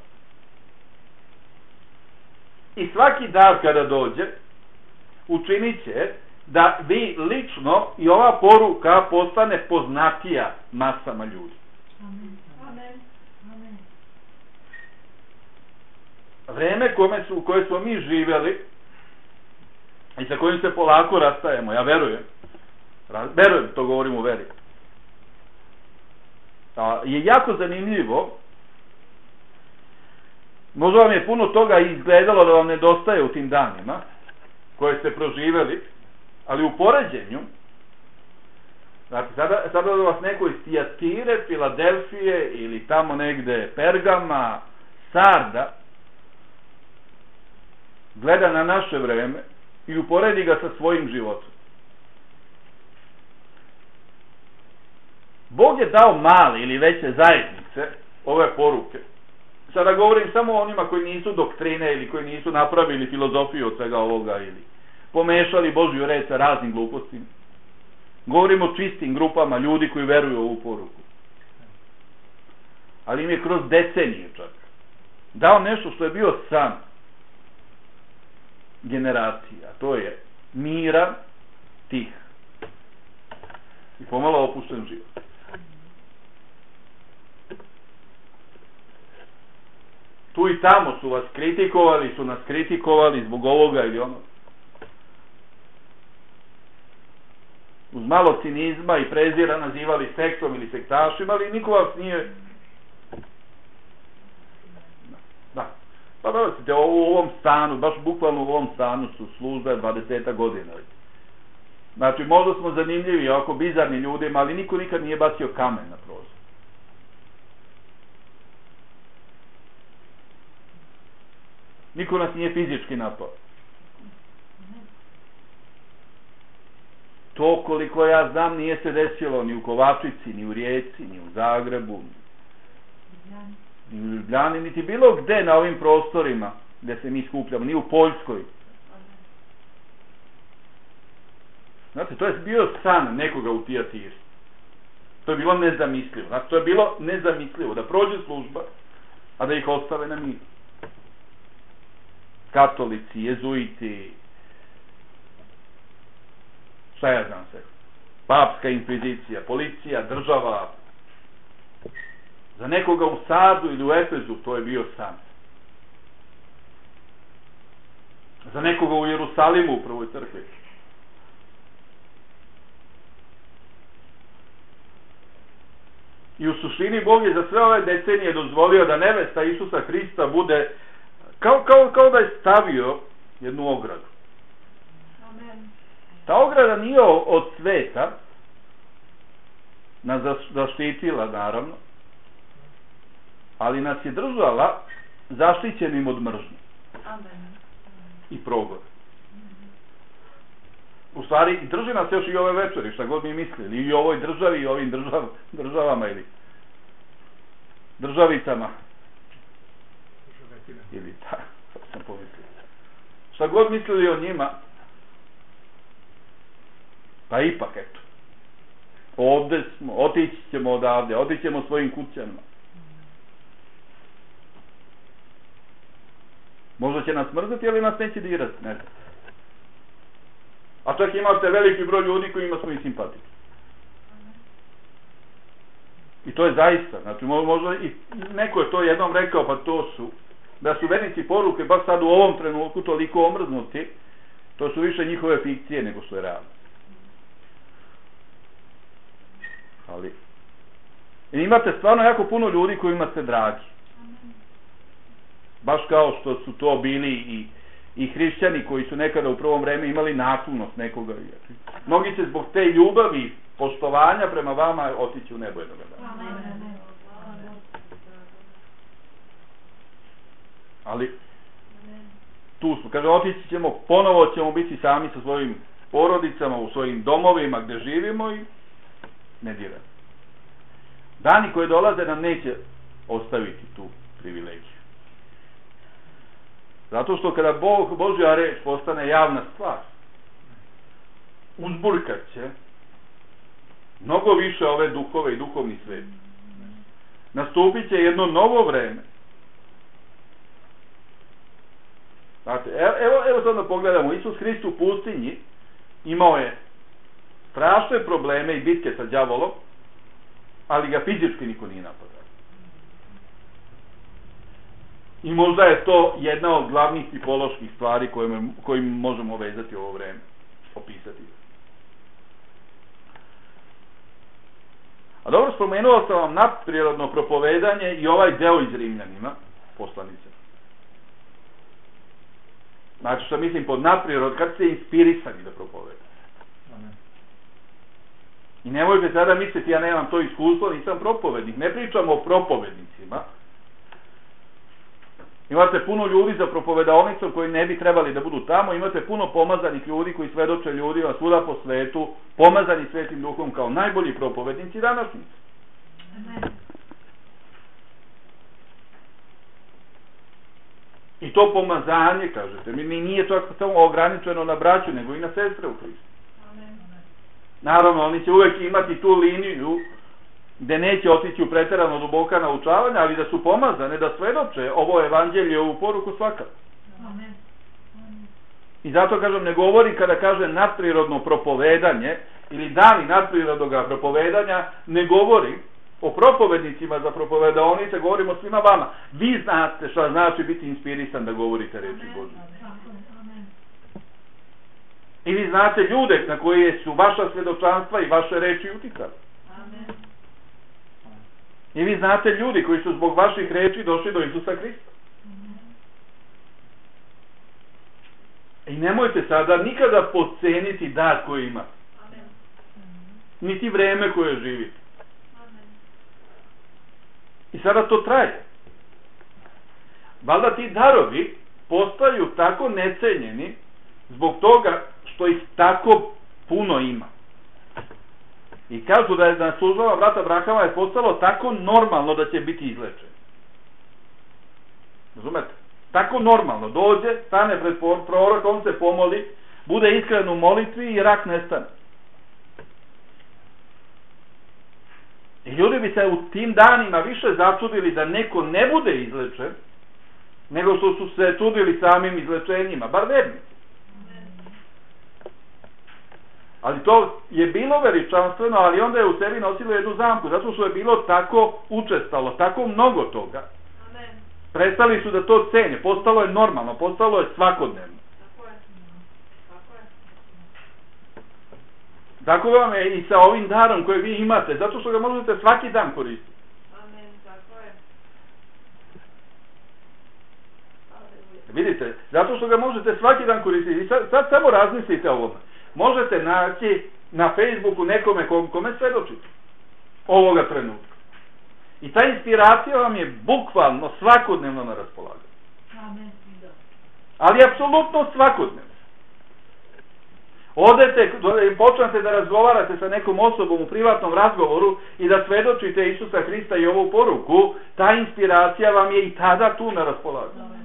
A: I svaki dar kada dođe, učinit će da vi lično i ova poruka postane poznatija masama ljudi.
B: Amen. Amen. Amen.
A: Vreme kome su, u koje smo mi živjeli i sa kojim se polako rastajemo, ja verujem, verujem, to govorim u veri, a, je jako zanimljivo. Možda vam je puno toga izgledalo da vam nedostaje u tim danima koje ste proživjeli, ali u poređenju, znači sada, sada da vas neko iz Tijatire, Filadelfije ili tamo negde Pergama, Sarda gleda na naše vreme i uporedi ga sa svojim životom. Bog je dao male ili veće zajednice ove poruke. Sada govorim samo o onima koji nisu doktrine ili koji nisu napravili filozofiju od svega ovoga ili pomešali Božju reč sa raznim glupostima. Govorim o čistim grupama ljudi koji veruju u ovu poruku. Ali im je kroz decenije čak dao nešto što je bio san generacija. To je miran, tih i pomalo opušten život. Tu i tamo su vas kritikovali, su nas kritikovali zbog ovoga ili onoga. Uz malo cinizma i prezira nazivali sektom ili sektašima, ali niko vas nije... Da. Pa da vas u ovom stanu, baš bukvalno u ovom stanu su službe dvadeset godina. Znači, možda smo zanimljivi, ovako bizarni ljudima, ali niko nikad nije bacio kamen na prozor. Niko nas nije fizički napao. To, koliko ja znam, nije se desilo ni u Kovačici, ni u Rijeci, ni u Zagrebu, ni u Ljubljani, niti bilo gde na ovim prostorima gde se mi skupljamo, ni u Poljskoj. Znate, to je bio san nekoga u Tijatiri. To je bilo nezamislivo. Znači, to je bilo nezamislivo da prođe služba, a da ih ostave na miru. Katolici, jezuiti, šta ja znam sve, papska inkvizicija, policija, država. Za nekoga u Sardu ili u Efezu to je bio san. Za nekoga u Jerusalimu u prvoj crkvi. I u suštini Bog je za sve ove decenije dozvolio da nevesta Isusa Hrista bude kao, kao, kao da je stavio jednu ogradu.
B: Amen.
A: Ta ograda nije od sveta nas zaštitila, naravno, ali nas je držala zaštićenim od mržnje.
B: Amen.
A: I progona. U stvari, drži nas još i ove večeri, šta god mi mislili, i u ovoj državi, i ovim držav, državama, ili državicama. Ili ta, kako sam pomislio. Šta god mislili o njima, pa ipak, eto. Ovde smo, otići ćemo odavde, otići ćemo svojim kućama. Možda će nas mrzati, ali nas neće dirati, ne znam. A čak imate veliki broj ljudi koji ima svoji simpatije. I to je zaista, znači možda i neko je to jednom rekao, pa to su, da su vernici poruke, baš sad u ovom trenutku toliko omrznuti, to su više njihove fikcije nego što je realno. Ali, i imate stvarno jako puno ljudi kojima ste dragi. Baš kao što su to bili i i hrišćani koji su nekada u prvom vreme imali naklonost nekoga. Mnogi će zbog te ljubavi, poštovanja prema vama otići u nebo jednog dana. Ali tu smo, kaže, otići ćemo, ponovo ćemo biti sami sa svojim porodicama, u svojim domovima gde živimo i ne dirati. Dani koji dolaze nam neće ostaviti tu privilegiju. Zato što kada Bog, Božja reč postane javna stvar, uzburkat će mnogo više ove duhove i duhovni svet. Nastupit će jedno novo vreme. Znate, evo, evo sad da pogledamo, Isus Hrist u pustinji imao je strašne probleme i bitke sa đavolom, ali ga fizički niko nije napadao. I možda je to jedna od glavnih psiholoških stvari kojim, kojim možemo vezati ovo vreme, opisati. A dobro, spomenuo sam vam nadprirodno propovedanje i ovaj deo iz Rimljanima, poslanice. Znači što mislim pod nadprirodno, kad ste inspirisani da propovedate. I nemojte sada misliti, ja nemam to iskustvo, nisam propovednik. Ne pričamo o propovednicima. Imate puno ljudi za propovedaonicom koji ne bi trebali da budu tamo. Imate puno pomazanih ljudi koji svedoče ljudima svuda po svetu, pomazani Svetim Duhom kao najbolji propovednici današnjice. I to pomazanje, kažete, mi nije to samo ograničeno na braću, nego i na sestre u Hristu. Naravno, oni će uvek imati tu liniju gde neće otići u preterano duboka naučavanja, ali da su pomazane, da svedoče ovo evanđelje u poruku svaka. Amen. I zato kažem, ne govori kada kaže nadprirodno propovedanje ili dani nadprirodnog propovedanja, ne govori o propovednicima za propovedaonice, govorimo svima vama. Vi znate šta znači biti inspirisan da govorite reči Božje. I vi znate ljude na koje su vaša svjedočanstva i vaše reči uticali. I vi znate ljudi koji su zbog vaših reči došli do Isusa Hrista. I nemojte sada nikada podceniti dar koji ima. Niti vreme koje živite. I sada to traje. Valjda ti darovi postaju tako necenjeni zbog toga što ih tako puno ima. I kažu da je na službama brata Abrahama je postalo tako normalno da će biti izlečen. Razumete? Tako normalno. Dođe, stane pred prorok, on se pomoli, bude iskren u molitvi i rak nestane. I ljudi bi se u tim danima više začudili da neko ne bude izlečen, nego što su se čudili samim izlečenjima, bar vernici. Ali to je bilo veličanstveno, ali onda je u sebi nosilo jednu zamku, zato što je bilo tako učestalo, tako mnogo toga. Amen. Prestali su da to cene, postalo je normalno, postalo je svakodnevno. Tako je. Tako je. Tako vam je i sa ovim darom koji vi imate, zato što ga možete svaki dan koristiti. Amen, tako je. Vidite, zato što ga možete svaki dan koristiti. I sad, sad samo razmislite o ovome. Možete naći na Facebooku nekome kome svedočite ovoga trenutka. I ta inspiracija vam je bukvalno svakodnevno na raspolaganju. Ali apsolutno svakodnevno. Odete, počnete da razgovarate sa nekom osobom u privatnom razgovoru i da svedočite Isusa Hrista i ovu poruku, ta inspiracija vam je i tada tu na raspolaganju.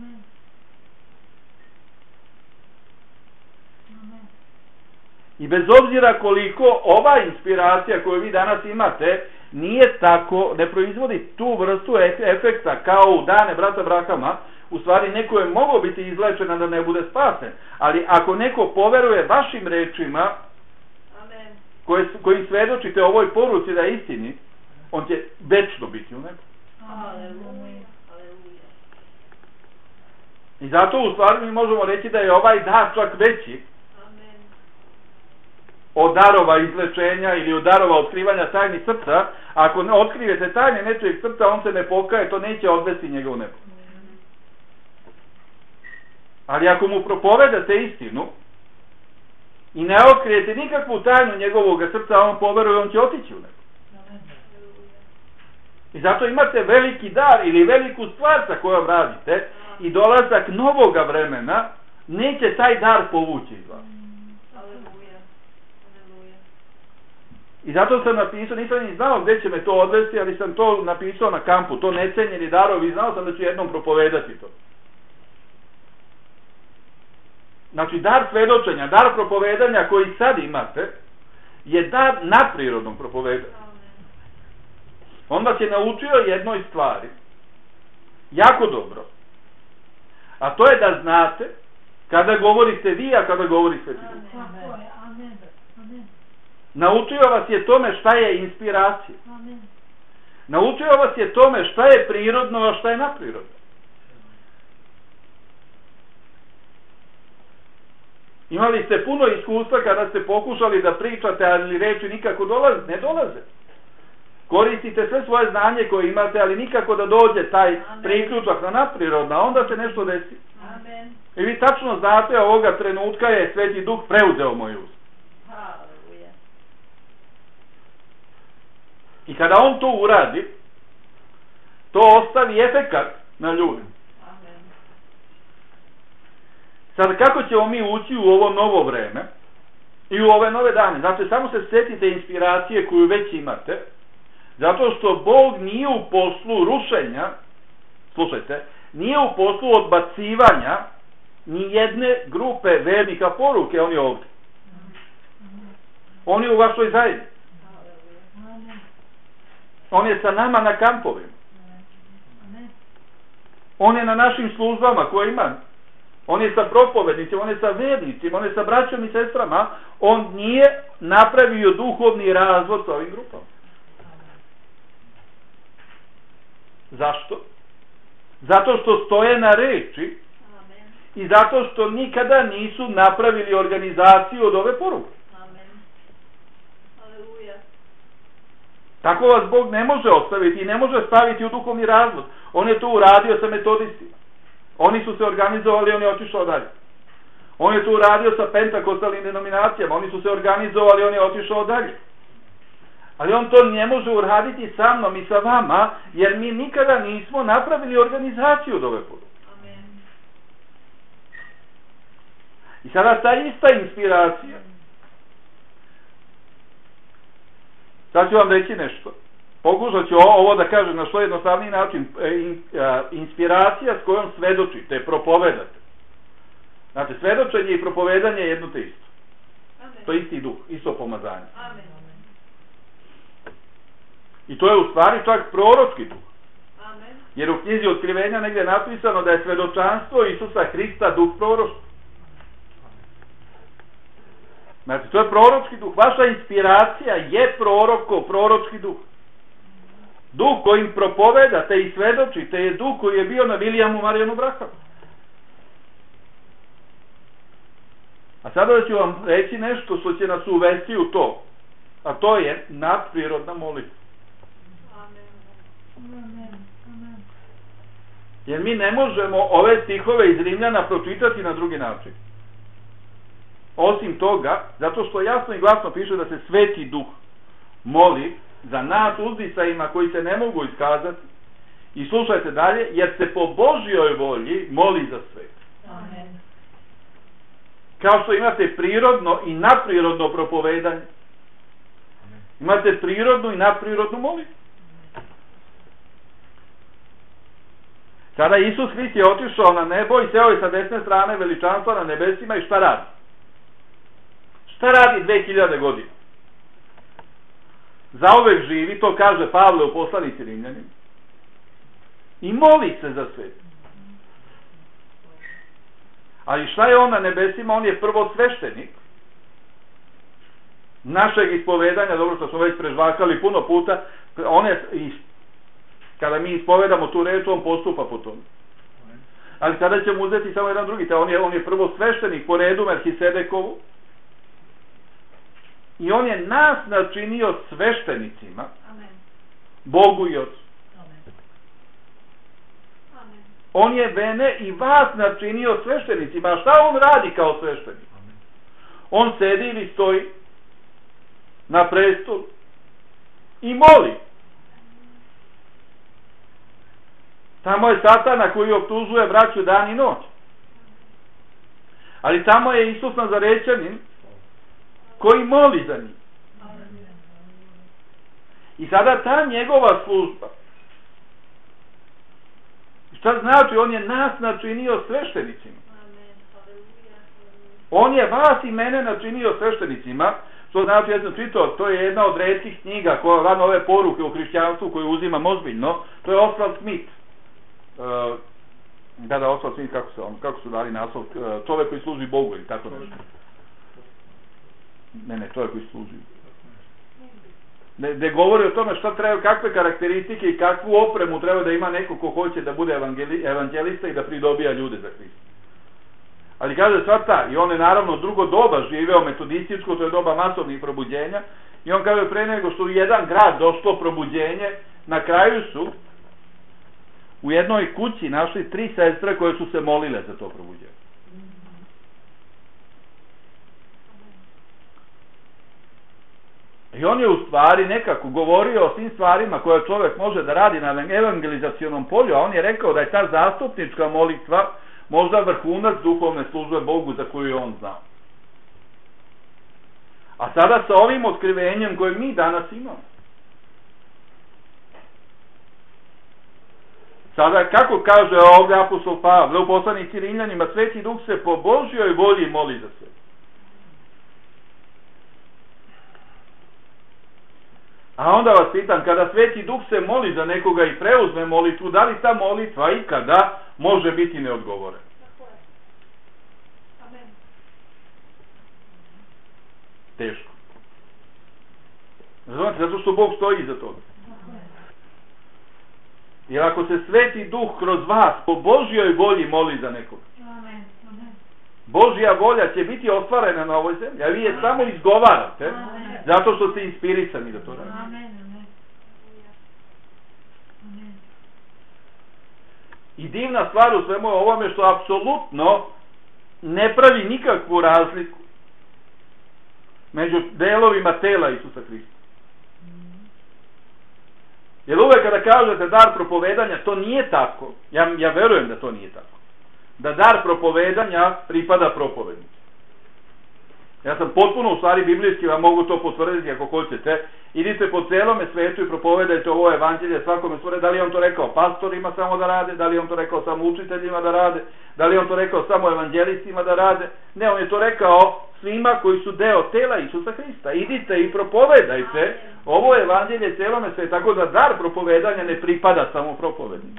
A: I bez obzira koliko ova inspiracija koju vi danas imate nije tako, ne proizvodi tu vrstu efekta kao u dane brata Abrahama, u stvari neko je mogao biti izlečen da ne bude spasen, ali ako neko poveruje vašim rečima koje, kojim svedočite ovoj poruci da je istini, on će večno biti u nebu. I zato u stvari mi možemo reći da je ovaj dar čak veći od darova izlečenja ili od darova otkrivanja tajni srca. Ako ne otkrivete tajne nečijeg srca, on se ne pokaje, to neće odvesti njega u nebo. Ali ako mu propovedate istinu i ne otkrijete nikakvu tajnu njegovog srca, on poveruje, on će otići u nebo. I zato imate veliki dar ili veliku stvar sa kojom radite i dolazak novoga vremena neće taj dar povući iz vas. I zato sam napisao, nisam ni znao gdje će me to odvesti, ali sam to napisao na kampu, to necenjeni darovi, znao sam da ću jednom propovedati to. Znači, dar svedočenja, dar propovedanja koji sad imate, je dar nadprirodnog propovedanja. On vas je naučio jednoj stvari, jako dobro, a to je da znate kada govorite vi, a kada govori Sveti Duh. Naučio vas je tome šta je inspiracija. Naučio vas je tome šta je prirodno, a šta je nadprirodno. Imali ste puno iskustva kada ste pokušali da pričate, ali reči nikako dolaze, ne dolaze. Koristite sve svoje znanje koje imate, ali nikako da dođe taj priključak na nadprirodno, a onda se nešto desi.
B: Amen.
A: I vi tačno znate, ovoga trenutka je Sveti Duh preuzeo moj usta.
B: Haleluja.
A: I kada on to uradi, to ostavi efekat na ljudi.
B: Amen.
A: Sad, kako ćemo mi ući u ovo novo vreme i u ove nove dane? Znači, samo se sjetite inspiracije koju već imate, zato što Bog nije u poslu rušenja, slušajte, nije u poslu odbacivanja ni jedne grupe vernika poruke, on je ovdje. On je u vašoj zajednici. On je sa nama na kampovima. On je na našim službama koje ima. On je sa propovednicima, on je sa vernicima, on je sa braćom i sestrama. On nije napravio duhovni razvod sa ovim grupama. Zašto? Zato što stoje na reči i zato što nikada nisu napravili organizaciju od ove poruke. Tako vas Bog ne može ostaviti i ne može staviti u duhovni razvod. On je to uradio sa metodistima. Oni su se organizovali, on je otišao dalje. On je to uradio sa pentakostalnim denominacijama. Oni su se organizovali, on je otišao dalje. Ali on to ne može uraditi sa mnom i sa vama, jer mi nikada nismo napravili organizaciju od ove poruke. I sada ta ista inspiracija. Sad ću vam reći nešto. Pokušat ću ovo da kažem na što jednostavniji način. Inspiracija s kojom svedočite, propovedate. Znači, svedočenje i propovedanje je jedno te isto. To je isti duh, isto pomazanje.
B: Amen.
A: I to je u stvari čak proročki duh.
B: Amen.
A: Jer u knjizi Otkrivenja negdje je napisano da je svedočanstvo Isusa Hrista duh proroštva. Znači, to je proročki duh. Vaša inspiracija je proroko, proročki duh. Duh kojim propovedate i svedočite je duh koji je bio na Williamu Marijanu Branhamu. A sada ću vam reći nešto što će nas uvesti u to. A to je nadprirodna molitva. Jer mi ne možemo ove stihove iz Rimljana pročitati na drugi način. Osim toga, zato što jasno i glasno piše da se Sveti Duh moli za nas uzdisajima koji se ne mogu iskazati. I slušajte dalje, jer se po Božjoj volji moli za sve.
B: Amen.
A: Kao što imate prirodno i nadprirodno propovedanje. Imate prirodnu i nadprirodnu molitvu. Sada Isus Hrist je otišao na nebo i seo je sa desne strane veličanstva na nebesima i šta radi? Šta radi dve hiljade godina? Zauvek živi, to kaže Pavle u poslanici Rimljanima. I moli se za sve. Ali šta je on na nebesima? On je prvo sveštenik našeg ispovedanja, dobro što smo već prežvakali puno puta, on je, kada mi ispovedamo tu reč, on postupa po tome. Ali sada ćemo uzeti samo jedan drugi, on je, on je prvo sveštenik po redu Melhisedekovu i on je nas načinio sveštenicima.
B: Amen.
A: Bogu i Otcu.
B: Amen.
A: On je mene i vas načinio sveštenicima. A šta on radi kao sveštenik? On sedi ili stoji na prestolu i moli. Tamo je Satana koji optužuje braću dan i noć. Ali tamo je Isus Nazarečanin koji moli za njih. I sada ta njegova služba, šta znači? On je nas načinio sveštenicima. On je vas i mene načinio sveštenicima, što znači, ja sam čitao, to je jedna od retkih knjiga, koja rano ove poruke u hrišćanstvu koju uzimam ozbiljno, to je Oswald Smith. Uh, da, da, Oswald Smith, kako, se on, kako su dali naslov, uh, čovjek koji služi Bogu ili tako nešto. Ne, ne, čovjek koji služi. Gde govori o tome šta treba, kakve karakteristike i kakvu opremu treba da ima neko ko hoće da bude evanđelista i da pridobija ljude za Hrista. Ali kaže sva ta, i on je naravno drugo doba živeo metodističko, to je doba masovnih probuđenja, i on kaže pre nego što u jedan grad došlo probuđenje, na kraju su u jednoj kući našli tri sestre koje su se molile za to probuđenje. I on je u stvari nekako govorio o svim stvarima koje čovjek može da radi na evangelizacionom polju, a on je rekao da je ta zastupnička molitva možda vrhunac duhovne službe Bogu za koju je on znao. A sada sa ovim otkrivenjem koje mi danas imamo. Sada, kako kaže ovdje apostol Pavle u poslanici Rimljanima, Sveti Duh se po Božjoj volji moli za sve. A onda vas pitam, kada Sveti Duh se moli za nekoga i preuzme molitvu, da li ta molitva ikada može biti neodgovorena?
B: Amen.
A: Teško. Znate, zato što Bog stoji iza toga. Jer ako se Sveti Duh kroz vas po Božjoj volji moli za nekoga,
B: Amen. Amen.
A: Božja volja će biti ostvarena na ovoj zemlji, a vi je samo izgovarate,
B: Amen.
A: zato što ste inspirisani da to radite.
B: Amen. Amen. Amen.
A: I divna stvar u svemu je ovome što apsolutno ne pravi nikakvu razliku među delovima tela Isusa Hrista. Jer uvek kada kažete dar propovedanja, to nije tako. Ja, ja verujem da to nije tako. Da dar propovedanja pripada propovednici. Ja sam potpuno u stvari biblijski, vam mogu to potvrditi ako hoćete. Idite po celome svetu i propovedajte ovo evanđelje svakome stvore. Da li je on to rekao pastorima samo da rade, da li je on to rekao samo učiteljima da rade, da li je on to rekao samo evanđelistima da rade. Ne, on je to rekao svima koji su deo tela Isusa Hrista. Idite i propovedajte ovo evanđelje celome svetu, tako da dar propovedanja ne pripada samo propovedniku.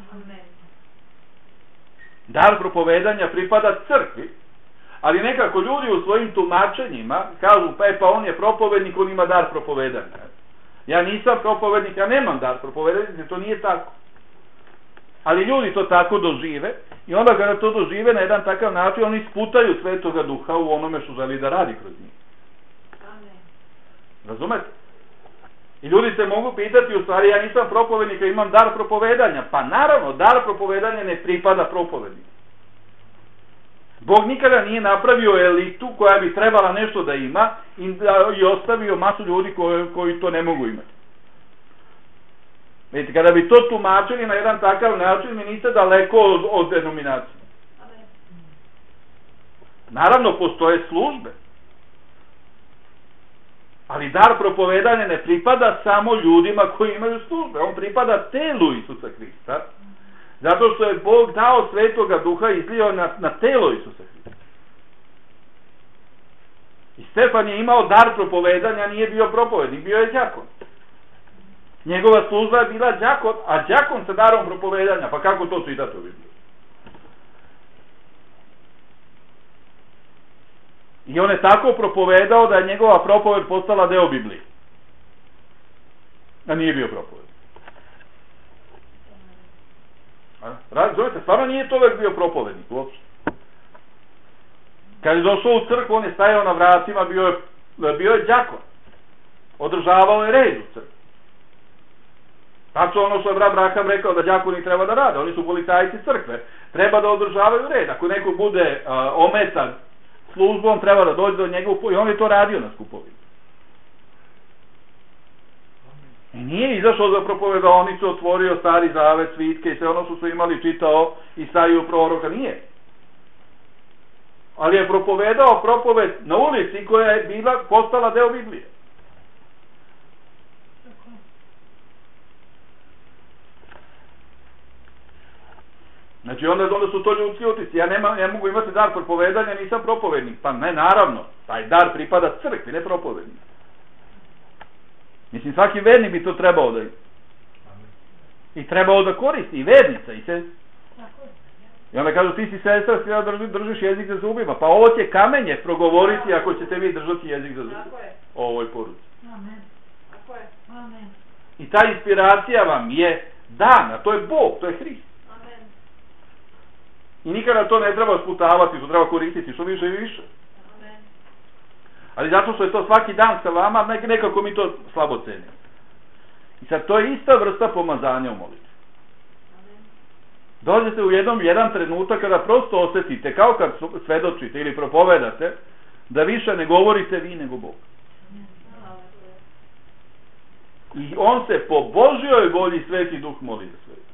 A: Dar propovedanja pripada crkvi, ali nekako ljudi u svojim tumačenjima kažu, pa je pa on je propovednik, on ima dar propovedanja. Ja nisam propovednik, ja nemam dar propovedanja, to nije tako. Ali ljudi to tako dožive i onda kada to dožive na jedan takav način, oni isputaju Svetoga Duha u onome što želi da radi kroz njih. Razumete? I ljudi se mogu pitati, u stvari ja nisam propovednik, ja imam dar propovedanja. Pa naravno, dar propovedanja ne pripada propovedniku. Bog nikada nije napravio elitu koja bi trebala nešto da ima i, da, i ostavio masu ljudi koji, koji to ne mogu imati. Vidite, kada bi to tumačili na jedan takav način, mi niste daleko od, od denominacije. Naravno, postoje službe. Ali dar propovedanja ne pripada samo ljudima koji imaju službe. On pripada telu Isusa Hrista. Zato što je Bog dao Svetoga Duha i izlio na, na telo Isusa Hrista. I Stefan je imao dar propovedanja, nije bio propovednik, bio je đakon. Njegova služba je bila đakon, a đakon sa darom propovedanja. Pa kako to čitate u Bibliji? I on je tako propovedao da je njegova propoved postala deo Biblije. A nije bio propovednik. Razumete, stvarno nije to uvek bio propovednik uopšte. Kad je došao u crkvu, on je stajao na vratima, bio je, bio je đakon. Održavao je red u crkvu. Tako ono što je brat Braham rekao da đakoni treba da rade, oni su policajci crkve, treba da održavaju red. Ako neko bude uh, ometan službom, treba da dođe do njega i on je to radio na skupovima. I nije izašao za propovedonicu, otvorio Stari Zavet, svitke i sve ono što su imali, čitao Isaiju proroka, nije. Ali je propovedao propoved na ulici koja je bila postala deo Biblije. Znači onda, onda su to ljudski utisci. Ja nema, ne mogu imati dar propovedanja, nisam propovednik. Pa ne, naravno. Taj dar pripada crkvi, ne propovednik. Mislim, svaki vernik bi to trebao da ima. I trebao da koristi. I vernica. I, se... I onda kažu, ti si sestra, ti drži, držiš jezik za zubima. Pa ovo će kamenje progovoriti ako ćete vi držati jezik za zubima. O ovoj poruci.
B: Amen. Tako je. Amen.
A: I ta inspiracija vam je dana. To je Bog, to je Hrist.
B: Amen.
A: I nikada to ne treba sputavati, to treba koristiti, što više i više.
B: Amen.
A: Ali zato što je to svaki dan sa vama, nek, nekako mi to slabo cenimo. I sad, to je ista vrsta pomazanja u molitvi. Dođete u jednom, jedan trenutak kada prosto osjetite, kao kad svedočite ili propovedate, da više ne govorite vi nego Bog. I on se po Božjoj volji Sveti Duh moli za sve.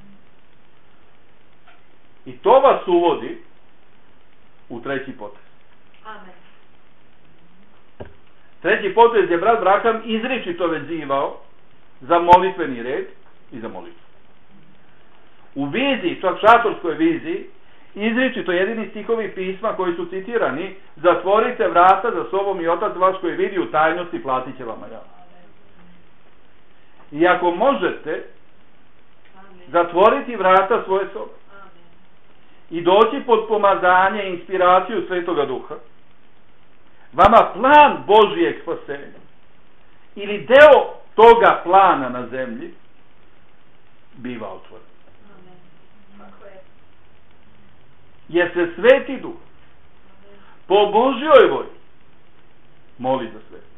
A: I to vas uvodi u treći potez.
B: Amen.
A: Treći potez je brat Braham izričito vezivao za molitveni red i za molitvu. U viziji, čak šatorskoj viziji, izričito jedini stihovi pisma koji su citirani: zatvorite vrata za sobom i Otac vaš koji vidi u tajnosti platit će vama javno. I ako možete zatvoriti vrata svoje sobe i doći pod pomazanje i inspiraciju Svetoga Duha, vama plan Božijeg spasenja ili deo toga plana na zemlji biva otvoren. Jer se Sveti Duh po Božjoj volji moli za sve.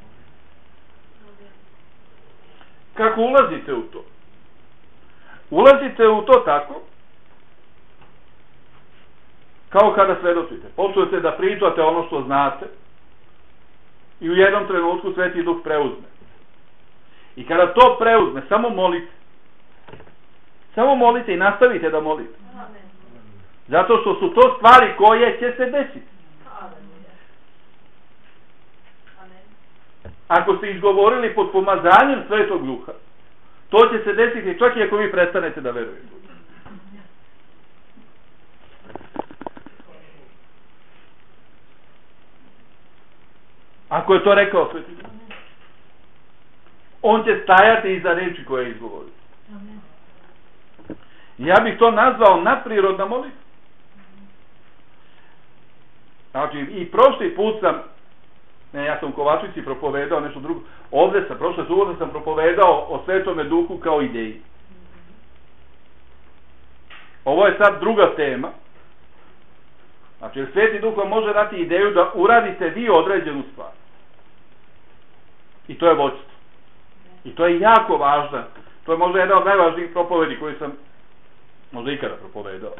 A: Kako ulazite u to? Ulazite u to tako kao kada svedočite. Počnete da pričate ono što znate i u jednom trenutku Sveti Duh preuzme. I kada to preuzme, samo molite. Samo molite i nastavite da molite. Zato što su to stvari koje će se desiti. Ako ste izgovorili pod pomazanjem Svetog Duha, to će se desiti čak i ako vi prestanete da verujete. Ako je to rekao Sveti Duh, on će stajati iza reči koje je izgovorio. Ja bih to nazvao nadprirodna molitva. Znači, i prošli put sam, ne, ja sam u Kovačici propovedao nešto drugo, ovdje sam, prošle subote sam propovedao o Svetome Duhu kao ideji. Ovo je sad druga tema. Znači, jer Sveti Duh vam može dati ideju da uradite vi određenu stvar. I to je vođstvo. I to je jako važno. To je možda jedna od najvažnijih propovedi koji sam možda ikada propovedao.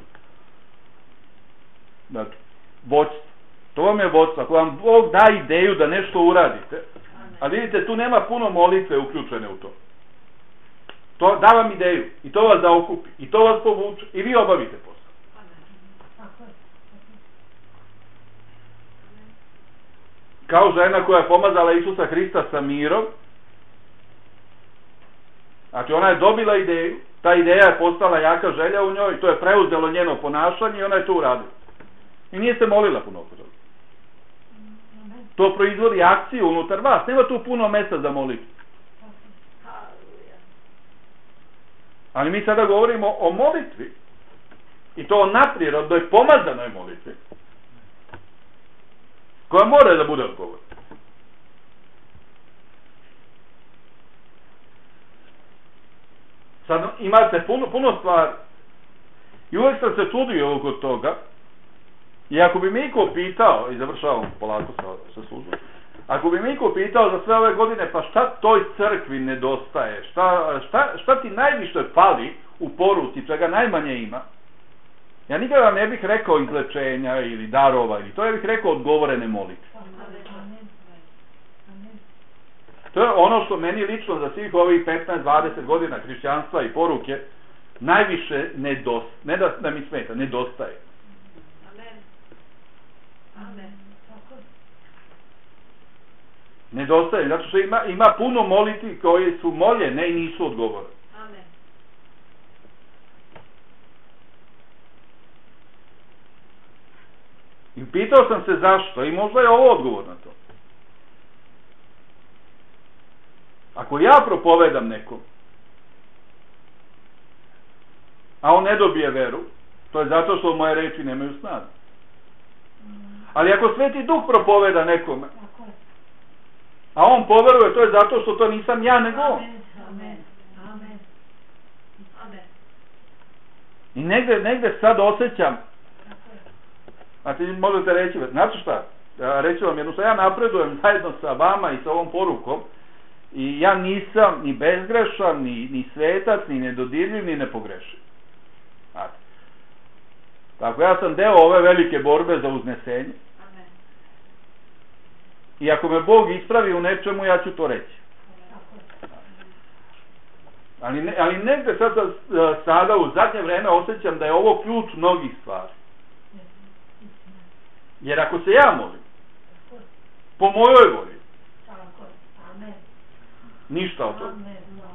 A: Znači, vođstvo. To vam je vođstvo. Ako vam Bog da ideju da nešto uradite, a vidite, tu nema puno molitve uključene u to. To da vam ideju. I to vas zaokupi. I to vas povuče. I vi obavite posao. Kao žena koja je pomazala Isusa Hrista sa mirom. Znači, ona je dobila ideju. Ta ideja je postala jaka želja u njoj. To je preuzelo njeno ponašanje i ona je to uradila. I nije se molila puno oko toga. To proizvodi akciju unutar vas. Nema tu puno mesta za molitvu. Ali mi sada govorimo o molitvi. I to o naprirodnoj pomazanoj molitvi. Koja mora da bude odgovor. Sad imate puno, puno stvari. I uvijek sam se čudio oko toga. I ako bi mi ko pitao, i završavam polako sa, sa službom, ako bi mi ko pitao za sve ove godine, pa šta toj crkvi nedostaje, šta, šta, šta ti najviše fali u poruci, čega najmanje ima, ja nikada ne bih rekao izlečenja ili darova, ili to ja bih rekao odgovorene molitve. To je ono što meni lično za svih ovih petnaest dvadeset godina hrišćanstva i poruke najviše nedostaje, ne da, da mi smeta, nedostaje.
B: Amen.
A: Nedostaje, zato što ima, ima puno molitvi koje su moljene i nisu odgovorene.
B: Amen.
A: I pitao sam se zašto i možda je ovo odgovor na to. Ako ja propovedam nekom, a on ne dobije veru, to je zato što moje reči nemaju snagu. Ali ako Sveti Duh propoveda nekome, a on poveruje, to je zato što to nisam ja, nego on.
B: Amen. Amen. Amen.
A: I negde, negde sad osjećam, znači možete reći, znate šta, ja reći vam jedno, što ja napredujem zajedno sa vama i sa ovom porukom, i ja nisam ni bezgrešan, ni, ni svetac, ni nedodirljiv, ni nepogrešiv. Znači, tako ja sam deo ove velike borbe za uznesenje.
B: Amen.
A: I ako me Bog ispravi u nečemu, ja ću to reći. Ali, ne, ali negde sad, sada u zadnje vreme osjećam da je ovo ključ mnogih stvari. Jer ako se ja molim, po mojoj volji, ništa od toga.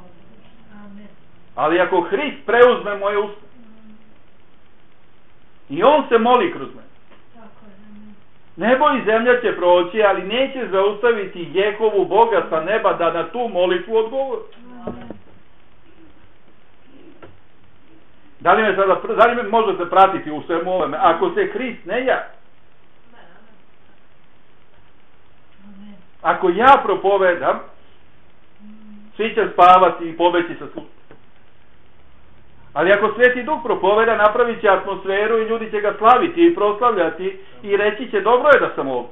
A: Ali ako Hrist preuzme moje usta i on se moli kroz mene, nebo i zemlja će proći, ali neće zaustaviti Jehovu Boga sa neba da na tu molitvu odgovori. Da li me sada, da li me možete pratiti u svemu ovome? Ako se Hrist, ne ja, ako ja propovedam, svi će spavati i pobeći sa službe. Ali ako Sveti Duh propoveda, napravit će atmosferu i ljudi će ga slaviti i proslavljati i reći će dobro je da sam ovdje.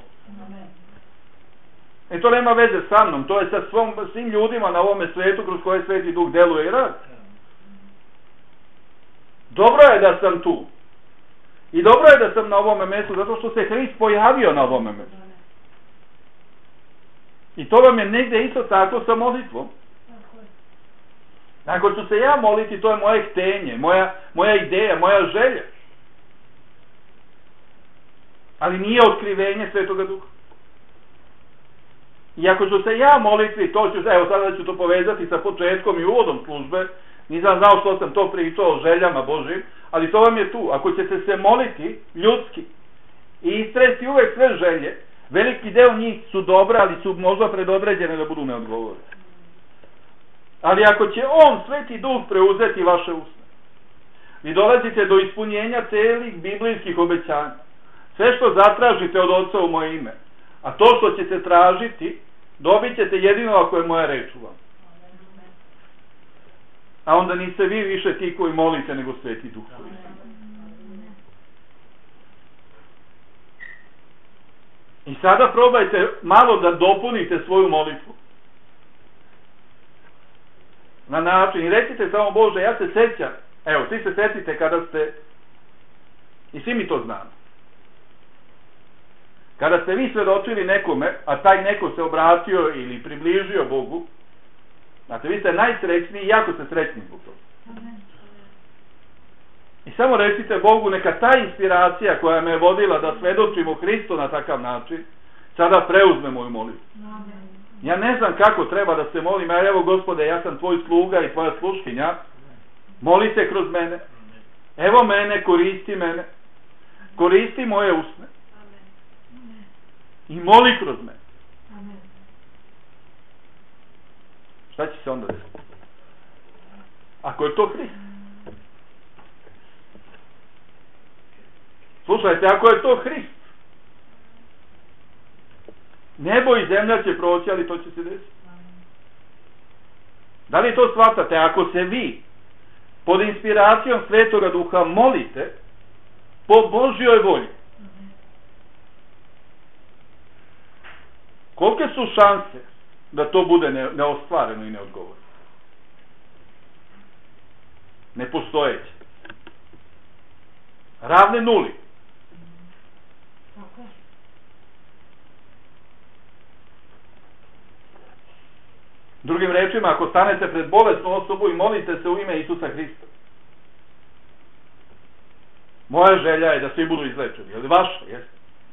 A: E to nema veze sa mnom, to je sa svom, svim ljudima na ovome svetu kroz koje Sveti Duh deluje i radi. Dobro je da sam tu. I dobro je da sam na ovome mjestu, zato što se Hrist pojavio na ovome mjestu. I to vam je negdje isto tako sa molitvom. Ako ću se ja moliti, to je moje htenje, moja, moja ideja, moja želja. Ali nije otkrivenje Svetoga Duha. I ako ću se ja moliti, to ću, evo sada ću to povezati sa početkom i uvodom službe, nisam znao što sam to pričao o željama Božim, ali to vam je tu. Ako ćete se moliti ljudski i istresti uvek sve želje, veliki deo njih su dobre, ali su možda predodređene da budu neodgovorne. Ali ako će on, Sveti Duh, preuzeti vaše usta, vi dolazite do ispunjenja celih biblijskih obećanja. Sve što zatražite od Otca u moje ime, a to što ćete tražiti, dobit ćete jedino ako je moja reč u vam. A onda niste vi više ti koji molite, nego Sveti Duh koji ste. I sada probajte malo da dopunite svoju molitvu. Na način, i recite samo Bože, ja se sećam, evo, svi se setite kada ste, i svi mi to znamo, kada ste vi svedočili nekome, a taj neko se obratio ili približio Bogu, znate, vi ste najsrećniji i jako ste srećni zbog toga. I samo recite Bogu, neka ta inspiracija koja me je vodila da svedočimo Hristu na takav način, sada preuzme moju molitvu. Ja ne znam kako treba da se molim, a evo Gospode, ja sam tvoj sluga i tvoja sluškinja, moli se kroz mene, evo mene, koristi mene, koristi moje usne i moli kroz mene. Šta će se onda desiti? Ako je to Hrist. Slušajte, ako je to Hrist, nebo i zemlja će proći, ali to će se desiti. Da li to shvatate? Ako se vi pod inspiracijom Svetoga Duha molite po Božjoj volji, kolike su šanse da to bude neostvareno i neodgovorno? Nepostojeće. Ravne nuli. Drugim rečima, ako stanete pred bolesnu osobu i molite se u ime Isusa Hrista, moja želja je da svi budu izlečeni. Je li vaša? Jeste.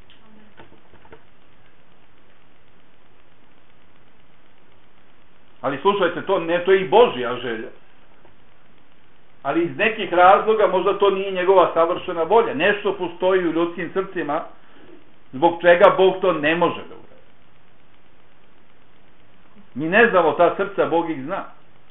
A: Ali slušajte, to, ne, to je i Božja želja. Ali iz nekih razloga možda to nije njegova savršena volja. Nešto postoji u ljudskim srcima Zbog čega Bog to ne može da uradi. Mi ne znamo ta srca, Bog ih zna.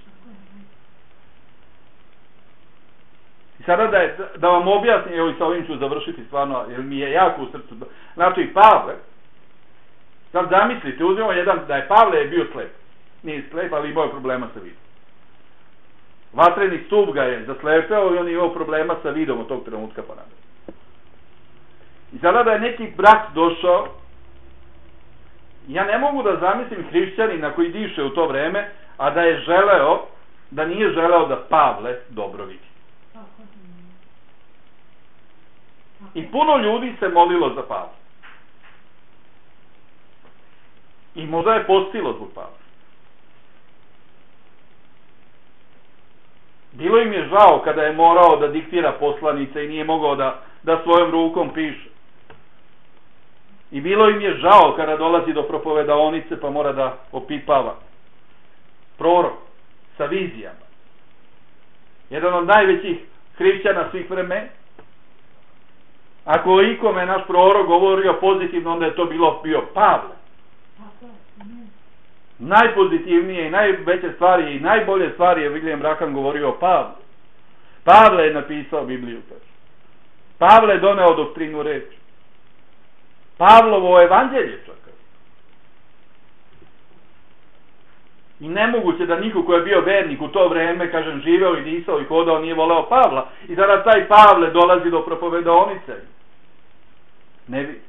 A: I sada da, je, da vam objasnim, evo i sa ovim ću završiti stvarno, jer mi je jako u srcu. Znači, Pavle, sad zamislite, uzmemo jedan, da je Pavle je bio slep. Nije slep, ali imao problema sa vidom. Vatreni stup ga je zaslepeo i on je imao problema sa vidom od tog trenutka pa nadalje. I sada da je neki brat došao, ja ne mogu da zamislim hrišćanina koji diše u to vreme, a da je želeo, da nije želeo da Pavle dobro vidi. I puno ljudi se molilo za Pavla. I možda je postilo zbog Pavla. Bilo im je žao kada je morao da diktira poslanice i nije mogao da, da svojom rukom piše. I bilo im je žao kada dolazi do propovedaonice pa mora da opipava. Prorok sa vizijama. Jedan od najvećih hrišćana svih vremena. Ako ikome naš prorok govorio pozitivno, onda je to bilo bio Pavle. Najpozitivnije i najveće stvari i najbolje stvari je William Branham govorio o Pavlu. Pavle je napisao Bibliju. Pavle je doneo doktrinu reči. Pavlovo evanđelje čak. I nemoguće da niko ko je bio vernik u to vreme, kažem, živeo i disao i hodao, nije voleo Pavla. I sada taj Pavle dolazi do propovedaonice. Ne vi.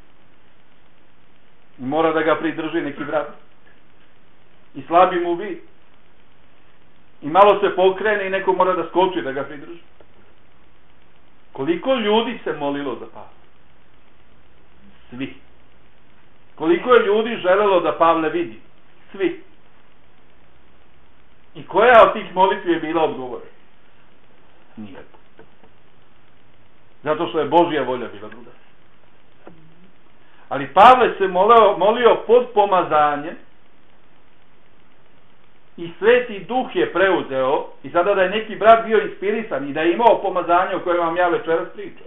A: I mora da ga pridrži neki brat. I slabi mu vid. I malo se pokrene i neko mora da skoči da ga pridrži. Koliko ljudi se molilo za Pavla? Svi. Koliko je ljudi želelo da Pavle vidi? Svi. I koja od tih molitvi je bila odgovorena? Nije. Zato što je Božja volja bila druga. Ali Pavle se molio, molio pod pomazanjem i Sveti Duh je preuzeo i sada da je neki brat bio inspirisan i da je imao pomazanje o kojem vam ja večeras pričam.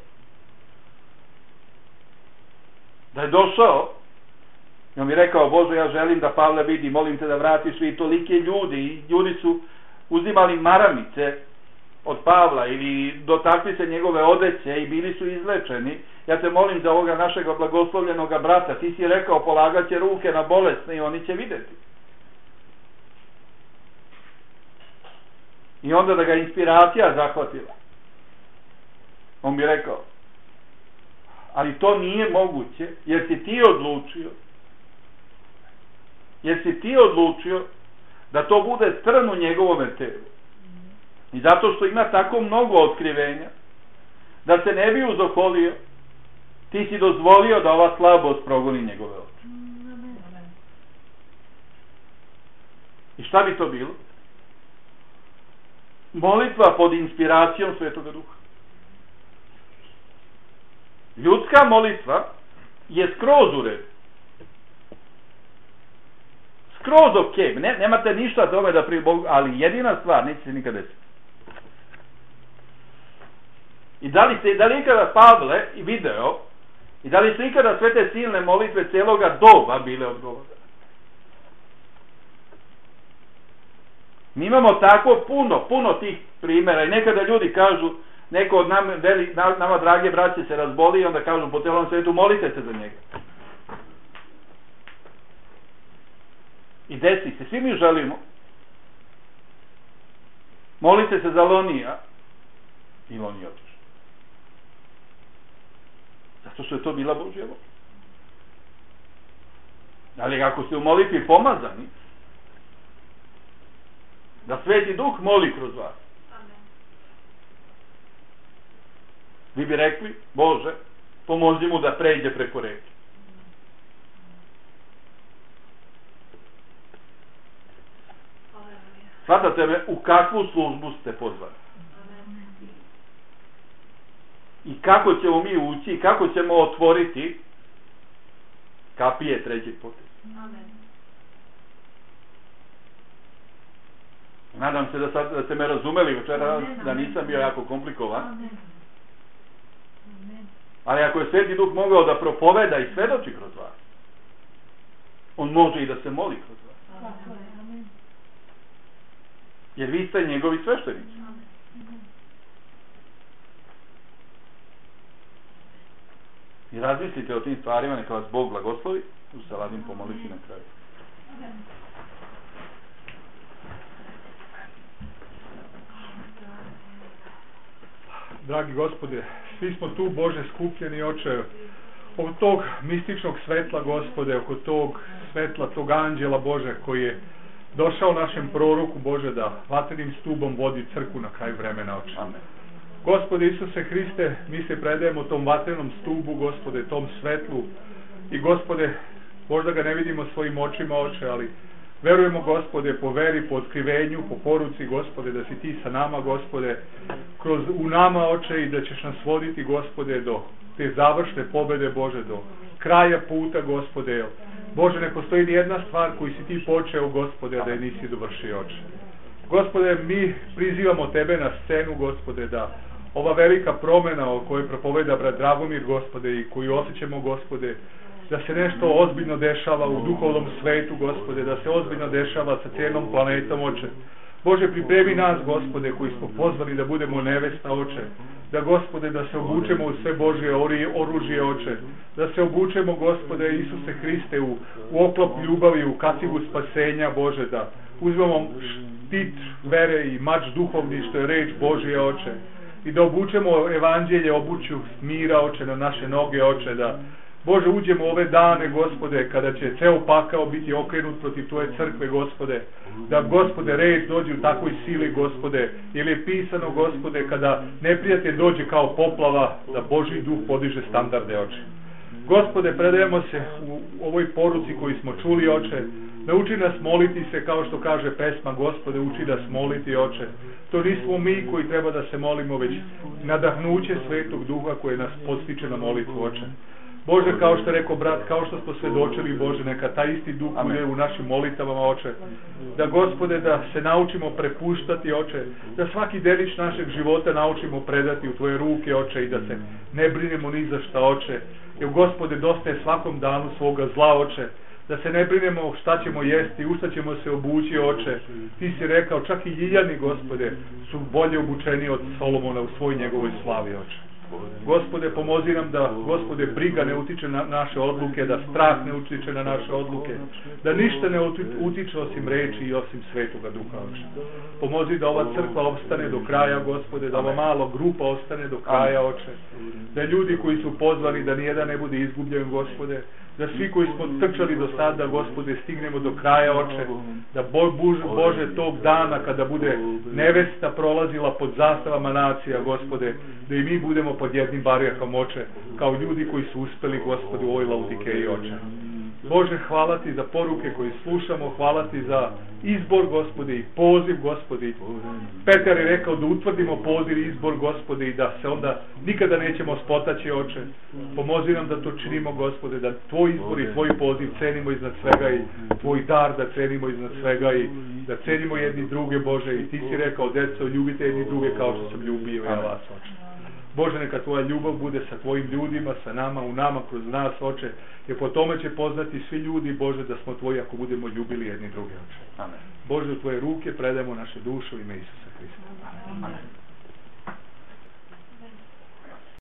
A: Da je došao i on mi rekao, Bože, ja želim da Pavle vidi, molim te da vratiš vi tolike ljudi. I ljudi su uzimali maramice od Pavla ili dotakli se njegove odeće i bili su izlečeni. Ja te molim za ovoga našeg blagoslovljenog brata. Ti si rekao, polagat će ruke na bolesne i oni će vidjeti. I onda da ga inspiracija zahvatila. On mi rekao, ali to nije moguće, jer si ti odlučio, jer si ti odlučio da to bude trn u njegovome telu. I zato što ima tako mnogo otkrivenja, da se ne bi uzoholio, ti si dozvolio da ova slabost progoni njegove oči. I šta bi to bilo? Molitva pod inspiracijom Svetoga Duha. Ljudska molitva je skroz u redu. Skroz ok. Ne, nemate ništa tome da pri Bogu, ali jedina stvar, neće se nikad desiti. I da li se, da li ikada Pavle i video, i da li su ikada sve te silne molitve celoga doba bile odgovorene? Mi imamo tako puno, puno tih primjera i nekada ljudi kažu, neko od nama, veli, nama drage braće se razboli i onda kažu po celom svetu molite se za njega. I desi se, svi mi želimo. Molite se za Lonija i Loni otišao. Zato što je to bila Božja volja. Ali ako ste u molitvi pomazani, da Sveti Duh moli kroz vas. Vi bi rekli, Bože, pomozi mu da pređe preko reke. Shvatate me, u kakvu službu ste pozvani. I kako ćemo mi ući, i kako ćemo otvoriti kapije trećeg poteza. Nadam se da, sad, da ste me razumeli večera, da nisam bio jako komplikovan. Ali ako je Sveti Duh mogao da propoveda i svedoči kroz vas, on može i da se moli kroz vas.
B: Tako je, amen.
A: Jer vi ste njegovi sveštenici. I razmislite o tim stvarima, neka vas Bog blagoslovi. Tu se radim pomoliti na kraju.
C: Dragi Gospode, svi smo tu, Bože, skupljeni, Oče, oko tog mističnog svetla, Gospode, oko tog svetla, tog anđela, Bože, koji je došao našem proroku, Bože, da vatrenim stubom vodi crkvu na kraj vremena, Oče.
A: Amen.
C: Gospode Isuse Hriste, mi se predajemo tom vatrenom stubu, Gospode, tom svetlu. I Gospode, možda ga ne vidimo svojim očima, Oče, ali verujemo, Gospode, po veri, po otkrivenju, po poruci, Gospode, da si ti sa nama, Gospode, kroz u nama, Oče, i da ćeš nas voditi, Gospode, do te završne pobede, Bože, do kraja puta, Gospode. Bože, ne postoji ni jedna stvar koju si ti počeo, Gospode, a da je nisi dovršio, Oče. Gospode, mi prizivamo tebe na scenu, Gospode, da ova velika promena o kojoj propoveda brat Dragomir, Gospode, i koju osjećamo, Gospode, da se nešto ozbiljno dešava u duhovnom svetu, Gospode, da se ozbiljno dešava sa cijelom planetom, Oče. Bože, pripremi nas, Gospode, koji smo pozvani da budemo nevesta, Oče. Da, Gospode, da se obučemo u sve Božje oružje, Oče. Da se obučemo, Gospode, Isuse Hriste, u, u oklop ljubavi, u kacigu spasenja, Bože, da uzmemo štit vere i mač duhovni, što je reč Božje, Oče. I da obučemo evanđelje, obuću mira, Oče, na naše noge, Oče, da Bože, uđemo ove dane, Gospode, kada će ceo pakao biti okrenut protiv Tvoje crkve, Gospode, da, Gospode, reč dođe u takvoj sili, Gospode, jer je pisano, Gospode, kada neprijatelj dođe kao poplava, da Božji duh podiže standarde, Oče. Gospode, predajemo se u ovoj poruci koju smo čuli, Oče, nauči nas moliti se, kao što kaže pesma, Gospode, uči nas moliti, Oče. To nismo mi koji treba da se molimo, već nadahnuće Svetog Duha koje nas podstiče na molitvu, Oče. Bože, kao što je rekao brat, kao što smo svedočili, Bože, neka taj isti duh bude u našim molitavama, Oče. Da, Gospode, da se naučimo prepuštati, Oče, da svaki delić našeg života naučimo predati u Tvoje ruke, Oče, i da se ne brinemo ni za šta, Oče. Jer, Gospode, dosta je svakom danu svoga zla, Oče. Da se ne brinemo šta ćemo jesti, u šta ćemo se obući, Oče. Ti si rekao, čak i ljiljani, Gospode, su bolje obučeni od Solomona u svoj njegovoj slavi, Oče. Gospode, pomozi nam da, Gospode, briga ne utiče na naše odluke, da strah ne utiče na naše odluke, da ništa ne utiče osim reči i osim Svetoga Duha, Oče. Pomozi da ova crkva ostane do kraja, Gospode, da ova mala grupa ostane do kraja, Oče. Da ljudi koji su pozvani, da nijedan ne bude izgubljen, Gospode, da svi koji smo trčali do sada, Gospode, stignemo do kraja, Oče, da Bože tog dana kada bude nevesta prolazila pod zastavama nacija, Gospode, da i mi budemo pod jednim barjakom, Oče, kao ljudi koji su uspeli, Gospode, u ovoj Laodikeji, Oče. Bože, hvala Ti za poruke koje slušamo, hvala Ti za izbor, Gospode, i poziv, Gospode. Petar je rekao da utvrdimo poziv i izbor, Gospode, i da se onda nikada nećemo spotaći, Oče. Pomozi nam da to činimo, Gospode, da Tvoj izbor i Tvoj poziv cenimo iznad svega i Tvoj dar da cenimo iznad svega i da cenimo jedni druge, Bože. I Ti si rekao, deco, ljubite jedni druge kao što sam ljubio ja vas, Oče. Bože, neka Tvoja ljubav bude sa Tvojim ljudima, sa nama, u nama, kroz nas, Oče, jer po tome će poznati svi ljudi, Bože, da smo Tvoji ako budemo ljubili jedni druge, Oče. Amen. Bože, u Tvoje ruke predajemo naše duše u ime Isusa Hrista. Amen. Amen.